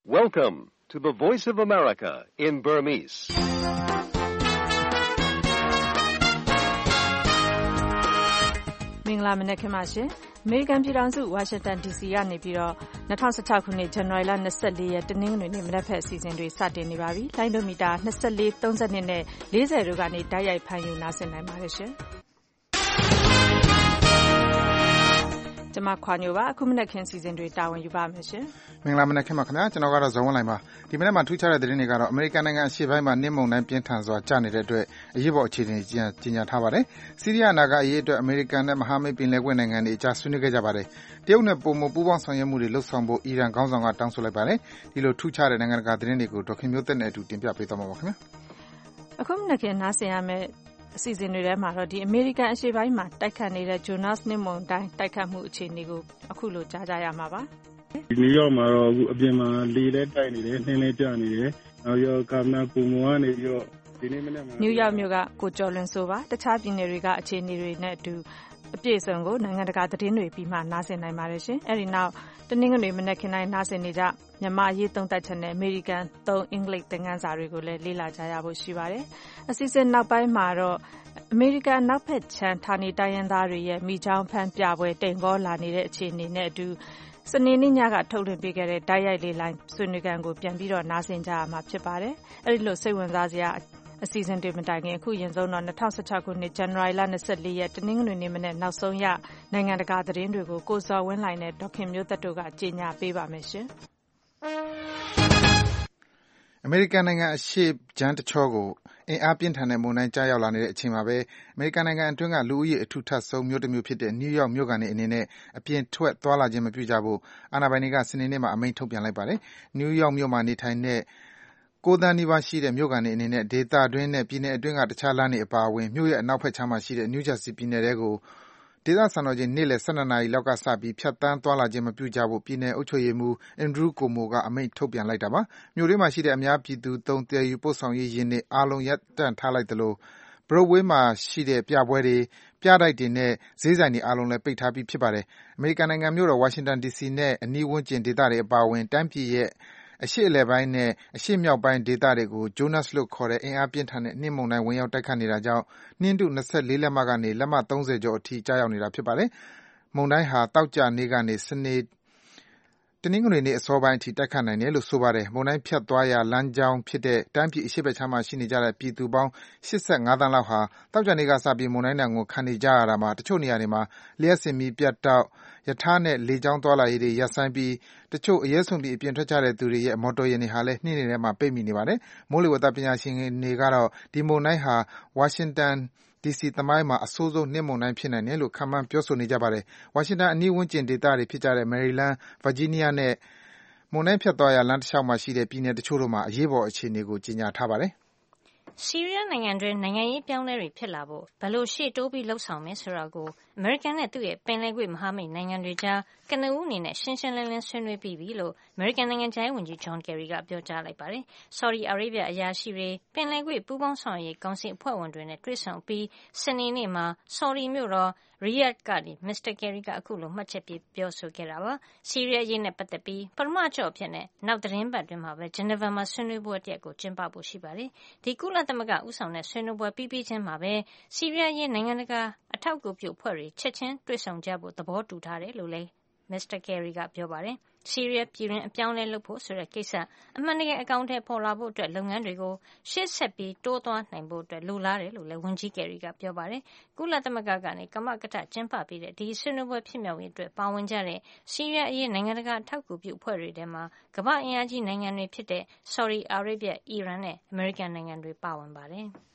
Welcome to the Voice of America in Burmese. ။မင်္ဂလာမနက်ခင်းပါရှင်။ အမေရိကန်ပြည်ထောင်စုဝါရှင်တန် DC ကနေပြီးတော့2016ခုနှစ်ဇန်နဝါရီလ24ရက်တနင်္ဂနွေနေ့မနက်ဖက်အစီအစဉ်တွေစတင်နေပါပြီ။လိုင်းဒိုမီတာ24 32နဲ့40တို့ကနေတိုက်ရိုက်ဖမ်းယူနားဆင်နိုင်ပါတယ်ရှင်။ကျွန်မခွာညိုပါအခုမနက်ခင်းစီစဉ်တွေတာဝန်ယူပါမယ်ရှင်။မင်္ဂလာမနက်ခင်းပါခင်ဗျာကျွန်တော်ကတော့ဇော်ဝင်းလိုင်ပါဒီမနက်မှာထူးခြားတဲ့သတင်းတွေကတော့အမေရိကန်နိုင်ငံအရှေ့ပိုင်းမှာနှင်းမုန်တိုင်းပြင်းထန်စွာကျနေတဲ့အတွက်အရေးပေါ်အခြေအနေကြီးညာထားပါတယ်စီးရီးယားနာကအရေးအတွက်အမေရိကန်နဲ့မဟာမိတ်ပင်လယ်ကွေ့နိုင်ငံတွေအကြားဆွေးနွေးခဲ့ကြပါတယ်တရုတ်နဲ့ပုံမပူးပေါင်းဆောင်ရွက်မှုတွေလှုပ်ဆောင်ဖို့အီရန်ခေါင်းဆောင်ကတောင်းဆိုလိုက်ပါတယ်ဒီလိုထူးခြားတဲ့နိုင်ငံတကာသတင်းတွေကိုဒေါခင်မျိုးသက်နဲ့အတူတင်ပြပေးသွားမှာပါခင်ဗျာအခုမနက်ခင်းနားဆင်ရမယ့်အစီအစဉ်တွေထဲမှာတော့ဒီအမေရိကန်အရှေ့ပိုင်းမှာတိုက်ခတ်နေတဲ့ဂျိုနတ်နှင်းမုန်တိုင်းတိုက်ခတ်မှုအခြေအနေကိုအခုလိုကြားကြရမှာပါဒီနယူးယောက်မှာတော့အခုအပြင်မှာလေလဲတိုက်နေတယ်နှင်းလဲကျနေတယ်နောက်ရောကာမနာပူမောကနေပြီးတော့ဒီနေ့မနေ့မှာနယူးယောက်မြို့ကကိုကျော်လွင်ဆိုပါတခြားပြည်နယ်တွေကအခြေအနေတွေနဲ့အတူအပြည့်အစုံကိုနိုင်ငံတကာသတင်းတွေပြီးမှနားဆင်နိုင်ပါတယ်ရှင်အဲဒီနောက်တနင်္ဂနွေမနက်ခင်းတိုင်းနားဆင်နေကြမြန်မာရေးသုံးသပ်ချက်နဲ့အမေရိကန်သုံးအင်္ဂလိပ်သင်ခန်းစာတွေကိုလည်းလေ့လာကြရဖို့ရှိပါတယ်အစီအစဉ်နောက်ပိုင်းမှာတော့အမေရိကန်နောက်ဖက်ခြမ်းဌာနေတိုင်းရင်းသားတွေရဲ့မိချောင်းဖမ်းပြပွဲတိမ်ကောလာနေတဲ့အခြေအနေနဲ့အတူစနေနေ့ညကထုတ်လွှင့်ပေးခဲ့တဲ့တိုက်ရိုက်လေလိုင်းဆွေးနွေးခန်းကိုပြန်ပြီးတော့နားဆင်ကြရမှာဖြစ်ပါတယ်အဲဒီလိုစိတ်ဝင်စားစရာအစီအစဉ်တွေမတိုင်ခင်အခုရင်ဆုံးတော့2016ခုနှစ်ဇန်နဝါရီလ24ရက်တနင်္ဂနွေနေ့မနေ့နောက်ဆုံးရနိုင်ငံတကာသတင်းတွေကိုကိုစော်ဝင်းလှိုင်နဲ့ဒေါခင်မျိုးသက်တို့ကကြေညာပေးပါမယ်ရှင်အမေရိကန်နိုင်ငံအရှေ့ခြမ်းတချောကိုအင်အားပြင်းထန်တဲ့မုန်တိုင်းကြားရောက်လာနေတဲ့အချိန်မှာပဲအမေရိကန်နိုင်ငံအတွင်းကလူဦးရေအထူထပ်ဆုံးမြို့တစ်မြို့ဖြစ်တဲ့နယူးယောက်မြို့ကနေအနေနဲ့အပြင်ထွက်သွားလာခြင်းမပြုကြဖို့အာဏာပိုင်တွေကစနေနေ့မှာအမိန့်ထုတ်ပြန်လိုက်ပါတယ်နယူးယောက်မြို့မှာနေထိုင်တဲ့9သန်းနီးပါးရှိတဲ့မြို့ကန်တွေအနေနဲ့ဒေသတွင်းနဲ့ပြည်နယ်အတွင်းကတခြားလမ်းတွေအပါအဝင်မြို့ရဲ့အနောက်ဘက်ခြမ်းမှာရှိတဲ့နယူးဂျာစီပြည်နယ်တွေကိုဒေသစံတော်ချိန်နေ့လယ်12နာရီလောက်ကစပြီးဖြတ်သန်းသွားလာခြင်းမပြုကြဖို့ပြည်နယ်အုပ်ချုပ်ရေးမှူး Andrew Cuomo ကအမိန့်ထုတ်ပြန်လိုက်တာပါမြို့တွင်းမှာရှိတဲ့အများပြည်သူသုံးသယ်ယူပို့ဆောင်ရေးယာဉ်တွေအားလုံးရပ်တန့်ထားလိုက်သလို Broadway မှာရှိတဲ့ပြပွဲတွေပြတိုက်တွေနဲ့ဈေးဆိုင်တွေအားလုံးလည်းပိတ်ထားပြီးဖြစ်ပါတယ်အမေရိကန်နိုင်ငံမြို့တော်ဝါရှင်တန် DC နဲ့အနီးဝန်းကျင်ဒေသတွေအပါအဝင်တိုင်းပြည်ရဲ့အရှေ့အလယ်ပိုင်းနဲ့အရှေ့မြောက်ပိုင်းဒေသတွေကိုဂျိုနတ်လို့ခေါ်တဲ့အင်အားပြင်းထန်တဲ့နှင်းမုန်တိုင်းဝင်ရောက်တိုက်ခတ်နေတာကြောင့်နှင်းထု24လက်မကနေလက်မ30ကျော်အထိကျရောက်နေတာဖြစ်ပါတယ်။မုန်တိုင်းဟာသောကြာနေ့ကနေတနင်္ဂနွေနေ့အစောပိုင်းအထိတိုက်ခတ်နိုင်တယ်လို့ဆိုပါတယ်။မုန်တိုင်းဖြတ်သွားရာလမ်းကြောင်းဖြစ်တဲ့တိုင်းပြည်အရှေ့ဘက်ခြမ်းမှာရှိနေကြတဲ့ပြည်သူပေါင်း85သန်းလောက်ဟာသောကြာနေ့ကစပြီးမုန်တိုင်းဒဏ်ကိုခံနေကြရတာမှာတချို့နေရာတွေမှာလျှပ်စစ်မီးပြတ်တောက်ရထားနဲ့လေကြောင်းသွားလာရေးတွေရပ်ဆိုင်းပြီးတချို့အရဲစွန့်ပြီးအပြင်ထွက်ကြတဲ့သူတွေရဲ့မော်တော်ယာဉ်တွေဟာလည်းနှင်းတွေထဲမှာပိတ်မိနေပါတယ်။မိုးလေဝသပညာရှင်တွေကတော့ဒီမုန်တိုင်းဟာဝါရှင်တန်DC သမိုင်းမှာအဆိုးဆုံးနှင်းမုန်တိုင်းဖြစ်နိုင်တယ်လို့ခန့်မှန်းပြောဆိုနေကြပါတယ်။ဝါရှင်တန်အနီးဝန်းကျင်ဒေသတွေဖြစ်ကြတဲ့ Maryland, Virginia နဲ့မုန်တိုင်းဖြတ်သွားရာလမ်းတစ်လျှောက်မှာရှိတဲ့ပြည်နယ်တချို့တို့မှာအရေးပေါ်အခြေအနေကိုကြေညာထားပါတယ်။ဆီးရီးယားနိုင်ငံတွင်းနိုင်ငံရေးပြောင်းလဲတွေဖြစ်လာဖို့ဘယ်လိုရှေ့တိုးပြီးလှုပ်ဆောင်မယ်ဆိုတာကိုအမေရိကန်နဲ့သူ့ရဲ့ပင်လယ်ကွေ့မဟာမိတ်နိုင်ငံတွေကြားကနဦးအနေနဲ့ရှင်းရှင်းလင်းလင်းဆွေးနွေးပြီးပြီလို့အမေရိကန်နိုင်ငံခြားရေးဝန်ကြီး John Kerry ကပြောကြားလိုက်ပါတယ်။ Saudi Arabia အရာရှိတွေပင်လယ်ကွေ့ပူးပေါင်းဆောင်ရွက်ရေးကောင်စီအဖွဲ့ဝင်တွေနဲ့တွေ့ဆုံပြီးစနေနေ့မှာ Saudi မြို့တော်Riyadh ကနေ Mr. Kerry ကအခုလိုမှတ်ချက်ပေးပြောဆိုခဲ့တာပါ။ဆီးရီးယားအရေးနဲ့ပတ်သက်ပြီးပထမအကြော့အဖြစ်နဲ့နောက်သတင်းပတ်တွင်မှာပဲ Geneva မှာဆွေးနွေးပွဲတစ်ရပ်ကိုကျင်းပဖို့ရှိပါတယ်။ဒီကုလသမဂ္ဂဦးဆောင်တဲ့ဆွေးနွေးပွဲပြီးချင်းမှာပဲဆီးရီးယားရေးနိုင်ငံတကာအထောက်အကူပြုအဖွဲ့တွေချက်ချင်းတွေ့ဆုံကြဖို့သဘောတူထားတယ်လို့လည်း Mr. Kerry ကပြောပါတယ်။ဆီးရီးယားပြည်တွင်းအပြောင်းလဲလုပ်ဖို့ဆိုတဲ့ကိစ္စအမှန်တကယ်အကောင်အထည်ဖော်လာဖို့အတွက်လုပ်ငန်းတွေကိုရှေ့ဆက်ပြီးတိုးသွားနိုင်ဖို့အတွက်လိုလားတယ်လို့လည်းဝန်ကြီး Kerry ကပြောပါတယ်။ကုလသမဂ္ဂကနေကမကထကျင်းပပြီးတဲ့ဒီဆွေးနွေးပွဲဖြစ်မြောက်ရေးအတွက်ပါဝင်ကြတဲ့ဆီးရီးယားအရေးနိုင်ငံတကာအထောက်အကူပြုအဖွဲ့တွေထဲမှာကမ္ဘာ့အင်အားကြီးနိုင်ငံတွေဖြစ်တဲ့ Saudi Arabia, Iran နဲ့ American နိုင်ငံတွေပါဝင်ပါတယ်။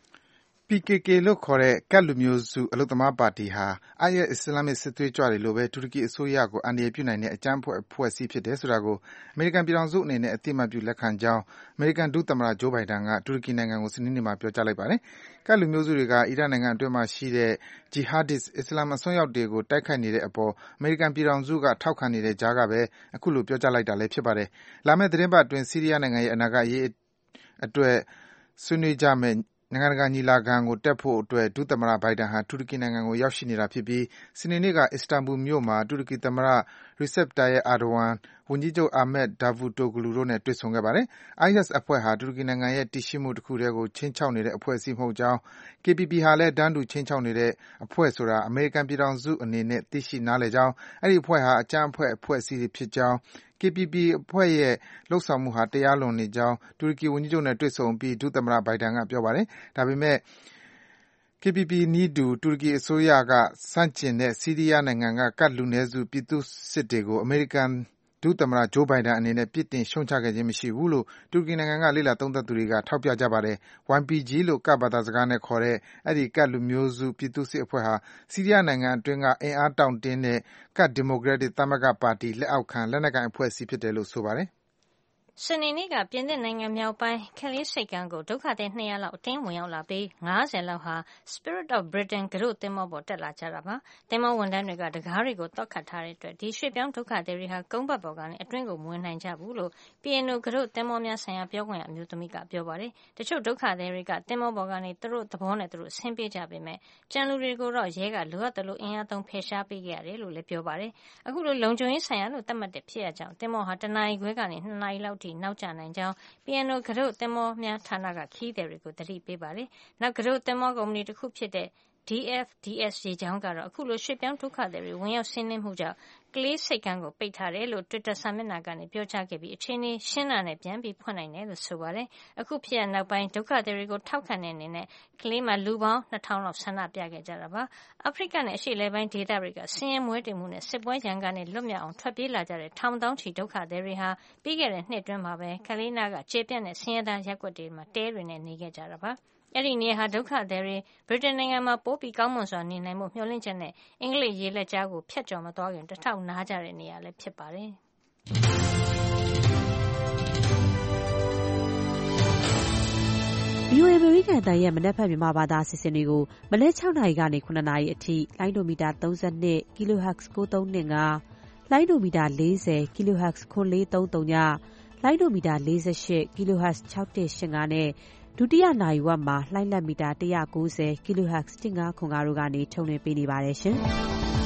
PKK လို့ခေါ်တဲ့ကတ်လူမျိုးစုအလုပ်သမားပါတီဟာ IS အစ္စလာမစ်စစ်သွေးကြွတွေလိုပဲတူရကီအစိုးရကိုအန္တရာယ်ပြုနိုင်တဲ့အကြမ်းဖက်အဖွဲ့အစည်းဖြစ်တယ်ဆိုတာကိုအမေရိကန်ပြည်ထောင်စုအနေနဲ့အသိအမှတ်ပြုလက်ခံကြောင်းအမေရိကန်ဒုသမ္မတ Joe Biden ကတူရကီနိုင်ငံကိုစနေနေ့မှာပြောကြားလိုက်ပါတယ်။ကတ်လူမျိုးစုတွေကအီရတ်နိုင်ငံအတွင်းမှာရှိတဲ့ Jihadist အစ္စလာမ်အစွန်းရောက်တွေကိုတိုက်ခိုက်နေတဲ့အပေါ်အမေရိကန်ပြည်ထောင်စုကထောက်ခံနေတဲ့ကြားကပဲအခုလိုပြောကြားလိုက်တာလည်းဖြစ်ပါတယ်။လာမယ့်သီတင်းပတ်အတွင်းဆီးရီးယားနိုင်ငံရဲ့အနာဂတ်အရေးအတွက်ဆွေးနွေးကြမယ့်နိုင်ငံတကာညီလာခံကိုတက်ဖို့အတွက်ဒုသမ္မတဘိုင်ဒန်ဟာတူရကီနိုင်ငံကိုရောက်ရှိနေတာဖြစ်ပြီးစနေနေ့ကအစ္စတန်ဘူလ်မြို့မှာတူရကီသမ္မတ Recep Tayyip Erdogan ဝန်ကြီးချုပ် Ahmet Davutoglu တို့နဲ့တွေ့ဆုံခဲ့ပါတယ်။ IS အဖွဲ့ဟာတူရကီနိုင်ငံရဲ့တည်ရှိမှုတခုတည်းကိုခြိမ်းခြောက်နေတဲ့အဖွဲ့အစည်းမဟုတ်ကြောင်း KPP ဟာလည်းတန်းတူခြိမ်းခြောက်နေတဲ့အဖွဲ့ဆိုတာအမေရိကန်ပြည်ထောင်စုအနေနဲ့သိရှိနားလည်ကြောင်း၊ အဲဒီအဖွဲ့ဟာအကြမ်းဖက်အဖွဲ့အစည်းတွေဖြစ်ကြောင်း၊ KPP အဖွဲ့ရဲ့လုပ်ဆောင်မှုဟာတရားလွန်နေကြောင်းတူရကီဝန်ကြီးချုပ်နဲ့တွေ့ဆုံအပြီးဒုသမ္မတဘိုင်ဒန်ကပြောပါတယ်။ဒါပေမဲ့KPP နည်းတူတူရကီအစိုးရကဆန့်ကျင်တဲ့ဆီးရီးယားနိုင်ငံကကတ်လူနည်းစုပြည်သူ့စစ်တွေကိုအမေရိကန်ဒုသမ္မတ Joe Biden အနေနဲ့ပြစ်တင်ရှုတ်ချခဲ့ခြင်းမရှိဘူးလို့တူရကီနိုင်ငံကလေ့လာသုံးသပ်သူတွေကထောက်ပြကြပါတယ်။ YPG လို့ကပ်ဘာသာစကားနဲ့ခေါ်တဲ့အဲဒီကတ်လူမျိုးစုပြည်သူ့စစ်အဖွဲ့ဟာဆီးရီးယားနိုင်ငံအတွင်းကအင်အားတောင့်တင်းတဲ့ကတ်ဒီမိုကရက်တစ်သမဂ္ဂပါတီလက်အောက်ခံလက်နက်ကိုင်အဖွဲ့အစည်းဖြစ်တယ်လို့ဆိုပါတယ်။စနေနေ့ကပြင်သစ်နိုင်ငံမြောက်ပိုင်း Calais ဆိပ်ကမ်းကိုဒုက္ခသည်200လောက်အတင်းဝင်ရောက်လာပြီး50လောက်ဟာ Spirit of Britain ကူးတို့သင်္ဘောပေါ်တက်လာကြတာပါ။သင်္ဘောဝန်ထမ်းတွေကတံခါးတွေကိုသော့ခတ်ထားတဲ့အတွက်ဒီရွှေ့ပြောင်းဒုက္ခသည်တွေဟာကုန်းပတ်ပေါ်ကနေအတွင်းကိုမဝင်နိုင်ကြဘူးလို့ P&O ကူးတို့သင်္ဘောများဆိုင်ရာပြောခွင့်ရအမျိုးသမီးကပြောပါတယ်။တချို့ဒုက္ခသည်တွေကသင်္ဘောပေါ်ကနေသူတို့သဘောနဲ့သူတို့ဆင်းပြေးကြပေမဲ့ကျန်လူတွေကိုတော့ရဲကလိုအပ်သလိုအင်အားသုံးဖယ်ရှားပေးခဲ့ရတယ်လို့လည်းပြောပါတယ်။အခုလိုလုံခြုံရေးဆိုင်ရာလို့သတ်မှတ်တဲ့ဖြစ်ရပ်ကြောင့်သင်္ဘောဟာ1နာရီခွဲကနေ2နာရီလောက်ထိနောက်ကျနိုင်ကြောင်း P&O ကူးတို့သင်္ဘောများဌာနကခရီးသည်တွေကိုသတိပေးပါတယ်။နောက်ကူးတို့သင်္ဘောကုမ္ပဏီတစ်ခုဖြစ်တဲ့DFDS ရေကြောင်းကတော့အခုလိုရွှေ့ပြောင်းဒုက္ခသည်တွေဝင်ရောက်စီးနင်းမှုကြောင့်Calais ဆိပ်ကမ်းကိုပိတ်ထားတယ်လို့ Twitter စာမျက်နှာကနေပြောကြားခဲ့ပြီးအခြေအနေရှင်းတာနဲ့ပြန်ပြီးဖွင့်နိုင်တယ်လို့ဆိုပါတယ်။အခုဖြစ်ရပ်နောက်ပိုင်းဒုက္ခသည်တွေကိုထောက်ခံတဲ့အနေနဲ့Calais မှာလူပေါင်း2000လောက်ဆန္ဒပြခဲ့ကြတာပါ။အာဖရိကနဲ့အရှေ့အလယ်ပိုင်းဒေသတွေကဆင်းရဲမွဲတေမှုနဲ့စစ်ပွဲရန်ကနေလွတ်မြောက်အောင်ထွက်ပြေးလာကြတဲ့ထောင်သောင်းချီဒုက္ခသည်တွေဟာပြီးခဲ့တဲ့နှစ်အတွင်းမှာပဲCalaisနားကကျေပြန့်တဲ့ဆင်းရဲသားရပ်ကွက်တွေမှာတဲတွေနဲ့နေခဲ့ကြတာပါ။အဲဒီနေရာဟာဒုက္ခသည်တွေဗြိတိန်နိုင်ငံမှာပိုပြီးကောင်းမွန်စွာနေနိုင်မှုမျှော်လင့်ချက်နဲ့အင်္ဂလိပ်ရေလက်ကြားကိုဖြတ်ကျော်မသွားခင်တထောက်နားကြတဲ့နေရာလည်းဖြစ်ပါတယ်။ VOA အမေရိကန်အသံရဲ့မနက်ဖြန်မြန်မာဘာသာအစီအစဉ်တွေကိုမနက်6နာရီကနေ9နာရီအထိလိုင်းဒိုမီတာ32 kHz 9325လိုင်းဒိုမီတာ40 kHz 9430ညလိုင်းဒိုမီတာ48 kHz 6185နဲ့ဒုတိယနာရီဝက်မှာလှိုင်းလက်မီတာ190 kHz 1505တို့ကနေထုတ်လွှင့်ပေးနေပါတယ်ရှင်။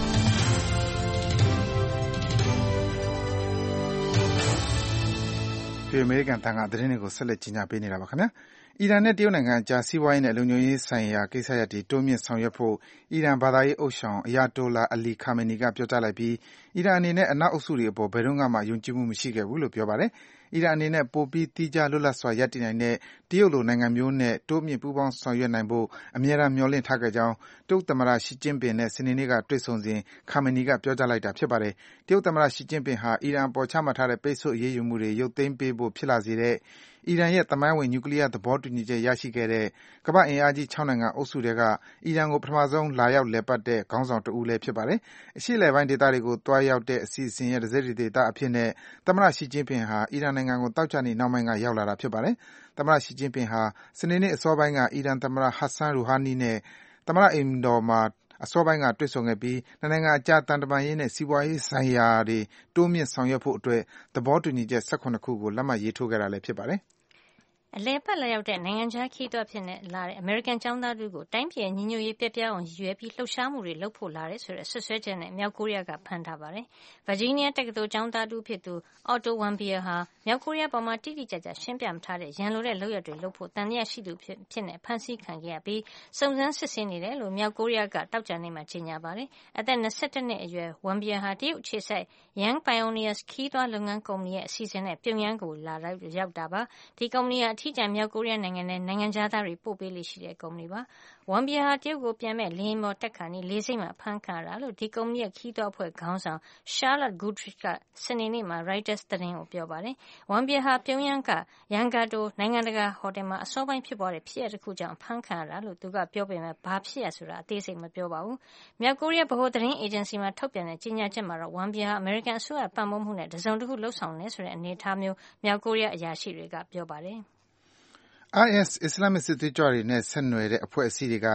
ဒီအမေရိကန်တန်ခါသတင်းတွေကိုဆက်လက်ကြီးညာပေးနေတာပါခင်ဗျာ။အီရန်နဲ့တရုတ်နိုင်ငံအကြားစီးပွားရေးနဲ့လုံခြုံရေးဆိုင်ရာကိစ္စရပ်တွေတိုးမြင့်ဆောင်ရွက်ဖို့အီရန်ဘာသာရေးအုပ်ဆောင် Ayatollah Ali Khamenei ကပြောကြားလိုက်ပြီးအီရန်အနေနဲ့အနောက်အုပ်စုတွေအပေါ်ဘယ်တော့မှယုံကြည်မှုမရှိခဲ့ဘူးလို့ပြောပါတယ်။အီရန်အနေနဲ့ပိုပြီးသီးခြားလွတ်လပ်စွာရပ်တည်နိုင်တဲ့တရုတ်လိုနိုင်ငံမျိုးနဲ့တိုးမြင့်ပူးပေါင်းဆောင်ရွက်နိုင်ဖို့အမြဲတမ်းမျှော်လင့်ထားခဲ့ကြောင်းတရုတ်သမ္မတရှီကျင်းပင်နဲ့စနေနေ့ကတွေ့ဆုံစဉ် Khamenei ကပြောကြားလိုက်တာဖြစ်ပါတယ်။တရုတ်သမ္မတရှီကျင်းပင်ဟာအီရန်အပေါ်ချမှတ်ထားတဲ့ပိတ်ဆို့အရေးယူမှုတွေရုပ်သိမ်းပေးဖို့ဖြစ်လာစေတဲ့အီရန်ရဲ့သမိုင်းဝင်နျူကလ িয়ার သဘောတူညီချက်ရရှိခဲ့တဲ့ကမ္ဘာ့အင်အားကြီး6နိုင်ငံအုပ်စုထဲကအီရန်ကိုပထမဆုံးလာရောက်လည်ပတ်တဲ့ခေါင်းဆောင်တဦးလည်းဖြစ်ပါတယ်။အရှေ့အလယ်ပိုင်းဒေသတွေကိုသွားရောက်တဲ့အစီအစဉ်ရဲ့တစိတ်တဒေသအဖြစ်နဲ့သမ္မတရှီကျင်းပင်ဟာအီရန်နိုင်ငံကိုသောကြာနေ့နှောင်းပိုင်းကရောက်လာတာဖြစ်ပါတယ်။သမ္မတရှီကျင်းပင်ဟာစနေနေ့အစောပိုင်းကအီရန်သမ္မတ Hassan Rouhani နဲ့သမ္မတအိမ်တော်မှာအစောပိုင်းကတွေ့ဆုံခဲ့ပြီးနှစ်နိုင်ငံအကြားသံတမန်ရေးနဲ့စီးပွားရေးဆိုင်ရာတွေတိုးမြင့်ဆောင်ရွက်ဖို့အတွက်သဘောတူညီချက်17ခုကိုလက်မှတ်ရေးထိုးခဲ့တာလည်းဖြစ်ပါတယ်။အလည်ပတ်လာရောက်တဲ့နိုင်ငံခြားခရီးသွားဖြစ်လာတဲ့အမေရိကန်ကျောင်းသားတို့ကိုတိုင်းပြည်ညီညွတ်ရေးပြပြအောင်ရည်ရွယ်ပြီးလှုပ်ရှားမှုတွေလုပ်ဖို့လာတယ်ဆိုတဲ့ဆွဆွဲချက်နဲ့မြောက်ကိုရီးယားကဖမ်းထားပါတယ်။ဗာဂျီးနီးယားတက္ကသိုလ်ကျောင်းသားတူဖြစ်သူ Otto Warmbier ဟာမြောက်ကိုရီးယားပေါ်မှာတိတိကျကျရှင်းပြမထားတဲ့ရန်လိုတဲ့လုပ်ရပ်တွေလုပ်ဖို့တန်မြတ်ရှိသူဖြစ်နေဖမ်းဆီးခံခဲ့ရပြီးစုံစမ်းစစ်ဆေးနေတယ်လို့မြောက်ကိုရီးယားကတောက်ကြနေ့မှာကြေညာပါတယ်။အသက်21နှစ်အရွယ် Warmbier ဟာတရုတ်အခြေစိုက် Young Pioneers ခရီးသွားလုပ်ငန်းကုမ္ပဏီရဲ့အစီအစဉ်နဲ့ပြုံယမ်းကိုလာရောက်တာပါ။ဒီကုမ္ပဏီဟာအထီးကျန်မြောက်ကိုရီးယားနိုင်ငံနဲ့နိုင်ငံခြားသားတွေပို့ပေးလေ့ရှိတဲ့ကုမ္ပဏီပါ။ Warmbier ဟာတရုတ်ကိုပြန်မဲ့လေယာဉ်ပေါ်တက်ခါနီးလေဆိပ်မှာဖမ်းခံရတာလို့ဒီကုမ္ပဏီရဲ့ခရီးသွားအဖွဲ့ခေါင်းဆောင် Charlotte Goodrich ကစနေနေ့မှာ Reuters သတင်းကိုပြောပါတယ်။ Warmbier ဟာပြုံယမ်းက Yangato နိုင်ငံတကာဟိုတယ်မှာအစောပိုင်းဖြစ်ပွားတဲ့ဖြစ်ရပ်တစ်ခုကြောင့်ဖမ်းခံရတာလို့သူကပြောပေမဲ့ဘာဖြစ်ရပ်ဆိုတာအသေးစိတ်မပြောပါဘူး။မြောက်ကိုရီးယားဗဟိုသတင်းအေဂျင်စီမှာထုတ်ပြန်တဲ့ကြေညာချက်မှာတော့ Warmbier ဟာအမေရိကန်အစိုးရပံ့ပိုးမှုနဲ့တစုံတစ်ခုလှုပ်ဆောင်တယ်ဆိုတဲ့အနေအထားမျိုးမြောက်ကိုရီးယားအရာရှိတွေကပြောပါတယ်။ IS အစ္စလာမ်စစ်သွေးကြွတွေနဲ့ဆက်နွယ်တဲ့အဖွဲ့အစည်းတွေက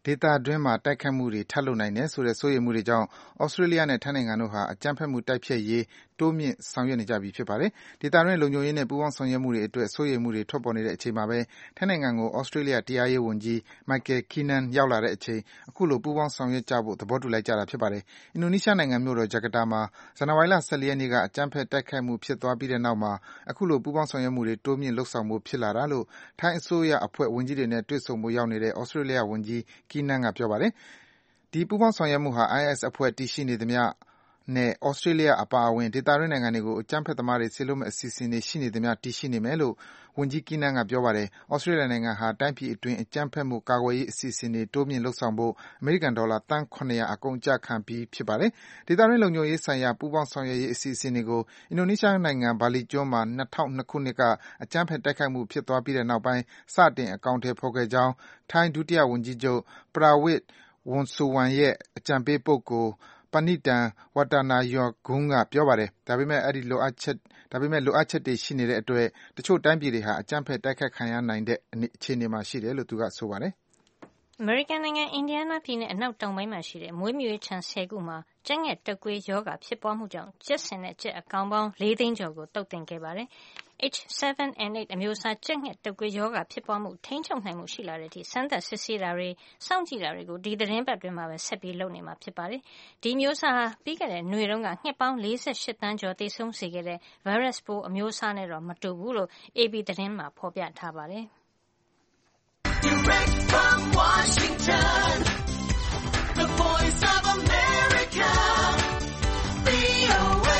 ဒေသတွင်းမှာတိုက်ခိုက်မှုတွေထပ်လုပ်နိုင်တယ်ဆိုတဲ့စိုးရိမ်မှုတွေကြောင့် Australia နဲ့ ထိုင်းနိုင်ငံတို့ဟာအကြမ်းဖက်မှုတိုက်ဖျက်ရေးတိုးမြှင့်ဆောင်ရွက်နေကြပြီဖြစ်ပါတယ်။ဒေသတွင်းလုံခြုံရေးနဲ့ပူးပေါင်းဆောင်ရွက်မှုတွေအတွက်စိုးရိမ်မှုတွေထွက်ပေါ်နေတဲ့အချိန်မှာပဲထိုင်းနိုင်ငံကို Australia တရားရေးဝန်ကြီး Michael Keenan ရောက်လာတဲ့အချိန်အခုလိုပူးပေါင်းဆောင်ရွက်ကြဖို့သဘောတူလိုက်ကြတာဖြစ်ပါတယ်။အင်ဒိုနီးရှားနိုင်ငံမြို့တော်ဂျကာတာမှာဇန်နဝါရီလ 14 ရက်နေ့ကအကြမ်းဖက်တိုက်ခိုက်မှုဖြစ်သွားပြီးတဲ့နောက်မှာအခုလိုပူးပေါင်းဆောင်ရွက်မှုတွေတိုးမြှင့်လုပ်ဆောင်ဖို့ဖြစ်လာတာလို့ထိုင်းအစိုးရအဖွဲ့ဝန်ကြီးတွေနဲ့တွေ့ဆုံဖို့ရောက်နေတဲ့ Australia ဝန်ကြီး Keenan ကပြောပါတယ်။ဒီပူးပေါင်းဆောင်ရွက်မှုဟာ IS အဖွဲ့တည်ရှိနေသမျှနဲ့ Australia အပါအဝင်ဒေသတွင်းနိုင်ငံတွေကိုအကြမ်းဖက်သမားတွေဆေလွတ်မဲ့အစီအစဉ်တွေရှိနေသမျှတည်ရှိနေမယ်လို့ဝန်ကြီး Keenan ကပြောပါတယ်။ Australia နိုင်ငံဟာတိုင်းပြည်အတွင်းအကြမ်းဖက်မှုကာကွယ်ရေးအစီအစဉ်တွေတိုးမြှင့်လုပ်ဆောင်ဖို့အမေရိကန်ဒေါ်လာသန်း 700 အကုန်အကျခံပြီးဖြစ်ပါတယ်။ဒေသတွင်းလုံခြုံရေးဆိုင်ရာပူးပေါင်းဆောင်ရွက်ရေးအစီအစဉ်တွေကိုအင်ဒိုနီးရှားနိုင်ငံဘာလီကျွန်းမှာ2002ခုနှစ်ကအကြမ်းဖက်တိုက်ခိုက်မှုဖြစ်သွားပြီးတဲ့နောက်ပိုင်းစတင်အကောင်အထည်ဖော်ခဲ့ကြောင်းထိုင်းဒုတိယဝန်ကြီးချုပ် Prawit Wongsuwan ရဲ့အကြံပေးပုဂ္ဂိုလ်Panitan Wattanayagorn ကပြောပါတယ်။ဒါပေမဲ့လိုအပ်ချက်တွေရှိနေတဲ့အတွက်တချို့တိုင်းပြည်တွေဟာအကြမ်းဖက်တိုက်ခိုက်ခံရနိုင်တဲ့အခြေအနေမှာရှိတယ်လို့သူကဆိုပါတယ်။အမေရိကန်နိုင်ငံအင်ဒီယားနားပြည်နယ်အနောက်တောင်ပိုင်းမှာရှိတဲ့မွေးမြူရေးခြံ10ခုမှာကြက်ငှက်တုပ်ကွေးရောဂါဖြစ်ပွားမှုကြောင့်ကြက်ဆင်နဲ့ကြက်အကောင်ပေါင်း4သိန်းကျော်ကိုသုတ်သင်ခဲ့ပါတယ်။ H7N8 အမျိုးအစားကြက်ငှက်တုပ်ကွေးရောဂါဖြစ်ပွားမှုထိန်းချုပ်နိုင်မှုရှိလာတဲ့အထိစမ်းသပ်စစ်ဆေးတာတွေစောင့်ကြည့်တာတွေကိုဒီသတင်းပတ်အတွင်းမှာပဲဆက်ပြီးလုပ်နေမှာဖြစ်ပါတယ်။ဒီမျိုးအစားဟာပြီးခဲ့တဲ့နွေတုန်းကငှက်ပေါင်း48သန်းကျော်သေဆုံးစေခဲ့တဲ့ virus ပိုးအမျိုးအစားနဲ့တော့မတူဘူးလို့ AP သတင်းမှာဖော်ပြထားပါတယ်။ Direct from Washington, the voice of America, VOA.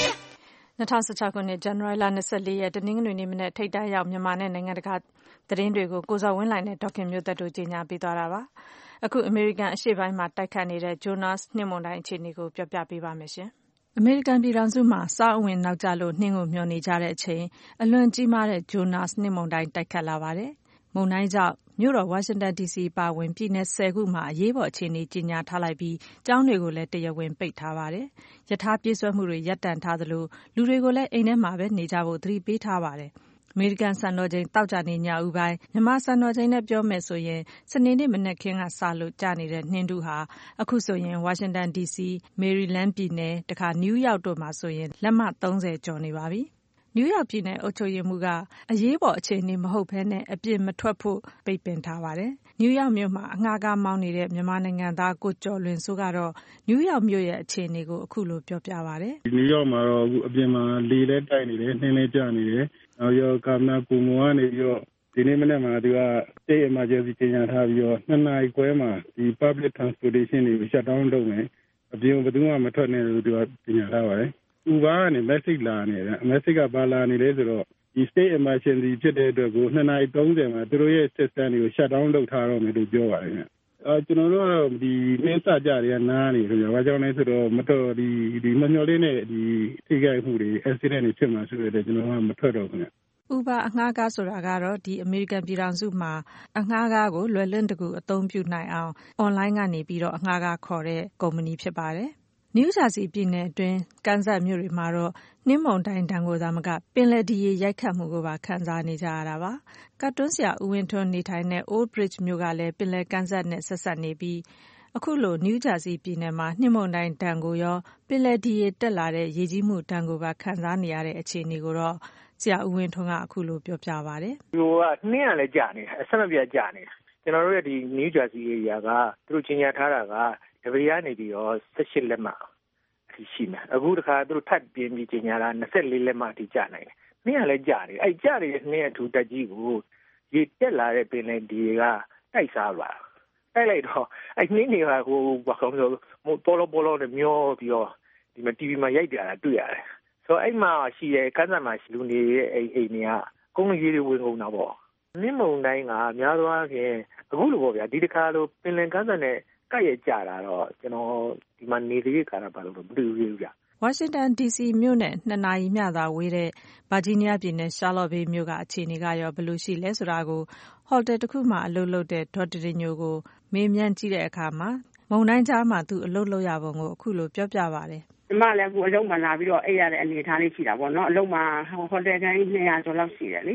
2016ခုနှစ်ဇန်နဝါရီလ24ရက်တနင်္ဂနွေနေ့မနက်ထိပ်တန်းရောက်မြန်မာနဲ့နိုင်ငံတကာသတင်းတွေကိုကိုဇော်ဝင်းလှိုင်နဲ့ဒေါခင်မျိုးသက်တို့ကြီးညာပေးသွားတာပါ။အခုအမေရိကန်အရှေ့ပိုင်းမှာတိုက်ခတ်နေတဲ့ Jonas နှင်းမုန်တိုင်းအခြေအနေကိုပြောပြပေးပါမယ်ရှင်။အမေရိကန်ပြည်ထောင်စုမှာစားအဝင်နောက်ကျလို့နှင်းကိုမျှော်နေကြတဲ့အချိန်အလွန်ကြီးမားတဲ့ Jonas နှင်းမုန်တိုင်းတိုက်ခတ်လာပါတယ်။မုန်တိုင်းကြောင့်မြို့တော်ဝါရှင်တန် DC ပါဝင်ပြည်နယ်10ခုမှာအရေးပေါ်အခြေအနေကြေညာထားလိုက်ပြီးကျောင်းတွေကိုလည်းတရားဝင်ပိတ်ထားပါတယ်။ရထားပြေးဆွဲမှုတွေရပ်တန့်ထားသလိုလူတွေကိုလည်းအိမ်ထဲမှာပဲနေကြဖို့သတိပေးထားပါတယ်။အမေရိကန်စံတော်ချိန်သောကြာနေ့ညဦးပိုင်းမြန်မာစံတော်ချိန်နဲ့ပြောမယ်ဆိုရင်စနေနေ့မနက်ခင်းကစလို့ကျနေတဲ့နှင်းထုဟာအခုဆိုရင်ဝါရှင်တန် DC မေရီလန်းပြည်နယ်တခါနယူးယောက်တို့မှာဆိုရင်လက်မ30ကျော်နေပါပြီ။နယူးယောက်ပြည်နယ်အုပ်ချုပ်ရေးမှူးကအရေးပေါ်အခြေအနေမဟုတ်ဘဲနဲ့အပြင်မထွက်ဖို့ပိတ်ပင်ထားပါတယ်။နယူးယောက်မြို့မှာအငှားကားမောင်းနေတဲ့မြန်မာနိုင်ငံသားကိုကျော်လွင်စိုးကတော့နယူးယောက်မြို့ရဲ့အခြေအနေကိုအခုလိုပြောပြပါတယ်။နယူးယောက်မှာတော့အခုအပြင်မှာလေလဲတိုက်နေတယ်နှင်းလဲကျနေတယ်။နောက်ရောကာမနာကူမိုကနေပြီးတော့ဒီနေ့မနေ့မှာသူက state emergency ကြေညာထားပြီးတော့2နာရီခွဲမှာဒီ public transportation တွေ shut down လုပ်မယ်။အပြင်ဘယ်သူမှမထွက်နဲ့လို့သူကကြေညာထားပါတယ်။ Uber ကနေ message လာနေတယ်။ message ကဘာလာနေလဲဆိုတော့ဒီ state emergency ဖြစ်တဲ့အတွက်ကို2နာရီ30မှာသူတို့ရဲ့ system တွေကို shut down လုပ်ထားတော့မယ်လို့ပြောပါတယ်ခင်ဗျ။ကျွန်တော်တို့ကတော့ဒီနှင်းစကြတွေကနားနေခင်ဗျ။ဘာကြောင့်လဲဆိုတော့မတော်ဒီမမျှော်လင့်တဲ့ဒီထိခိုက်မှုတွေ accident တွေဖြစ်မှာဆိုတော့ကျွန်တော်ကမထွက်တော့ခင်ဗျ။ Uber အငှားကားဆိုတာကတော့ဒီအမေရိကန်ပြည်ထောင်စုမှာအငှားကားကိုလွယ်လွင့်တကူအသုံးပြုနိုင်အောင် online ကနေပြီးတော့အငှားကားခေါ်တဲ့ကုမ္ပဏီဖြစ်ပါတယ်။နယူးဂျာစီပြည်နယ်အတွင်းကမ်းစပ်မြို့တွေမှာတော့နှင်းမုန်တိုင်းဒဏ်ကိုသာမကပင်လယ်ဒီရေရိုက်ခတ်မှုကိုပါခံစားနေကြရတာပါ။ကတ်တွန်းဆရာဦးဝင်းထွန်းနေထိုင်တဲ့ Old Bridge မြို့ကလည်းပင်လယ်ကမ်းစပ်နဲ့ဆက်စပ်နေပြီးအခုလိုနယူးဂျာစီပြည်နယ်မှာနှင်းမုန်တိုင်းဒဏ်ကိုရောပင်လယ်ဒီရေတက်လာတဲ့ရေကြီးမှုဒဏ်ကိုပါခံစားနေရတဲ့အခြေအနေကိုတော့ဆရာဦးဝင်းထွန်းကအခုလိုပြောပြပါတယ်။ဟိုကနှင်းကလည်းကြာနေတာအဆက်မပြတ်ကြာနေတာကျွန်တော်တို့ရဲ့ဒီနယူးဂျာစီဧရိယာကသူတို့ကြီးညာထားတာကတပရီကနေပြီးတော့18လက်မှရှိမယ်အခုတခါသူတို့ထပ်ပြင်းပြီးကြီးညာတာ24လက်မှအထိကြာနိုင်တယ်နှင်းကလည်းကြာနေအဲ့ကြာနေတဲ့နှင်းအထူတက်ကြီးကိုရေတက်လာတဲ့ပင်လယ်ဒီကတိုက်စားလာတိုက်လိုက်တော့အဲ့နှင်းတွေကဟိုဘာကောင်းလို့ပေါ်လို့နဲ့မျောပြီးတော့ဒီမှာ TV မှာရိုက်ကြတာတွေ့ရတယ်ဆိုတော့အဲ့မှာရှိတဲ့ကမ်းစပ်မှာရှိလူနေတဲ့အိမ်တွေကကုန်းကြီးတွေဝင်ကုန်တာပေါ့နှင်းမုန်တိုင်းကများသောအားဖြင့်အခုလိုပေါ့ဗျာဒီတခါလိုပင်လယ်ကမ်းစပ်နဲ့ကပ်ရကြတာတော့ကျွန်တော်ဒီမှာနေသေးကာလပါလို့မသိဘူးဗျ။ဝါရှင်တန် DC မြို့နဲ့2နာရီမျှသာဝေးတဲ့ဗာဂျီးနီးယားပြည်နယ်ရှာလော့ဘေးမြို့ကအခြေအနေကရောဘယ်လိုရှိလဲဆိုတာကိုဟိုတယ်တစ်ခုမှာအလုပ်လုပ်တဲ့ဒေါ်တရင်ညိုကိုမေးမြန်းကြည့်တဲ့အခါမှာမုန်တိုင်းကြားမှာသူအလုပ်လုပ်ရပုံကိုအခုလိုပြောပြပါတယ်။ဒီမှာလည်းအခုအလုပ်မှာလာပြီးတော့အိပ်ရတဲ့အနေအထားလေးရှိတာပေါ့နော်။အလုပ်မှာဟိုတယ်ခန်းကြီး200ကျော်လောက်ရှိတယ်လေ။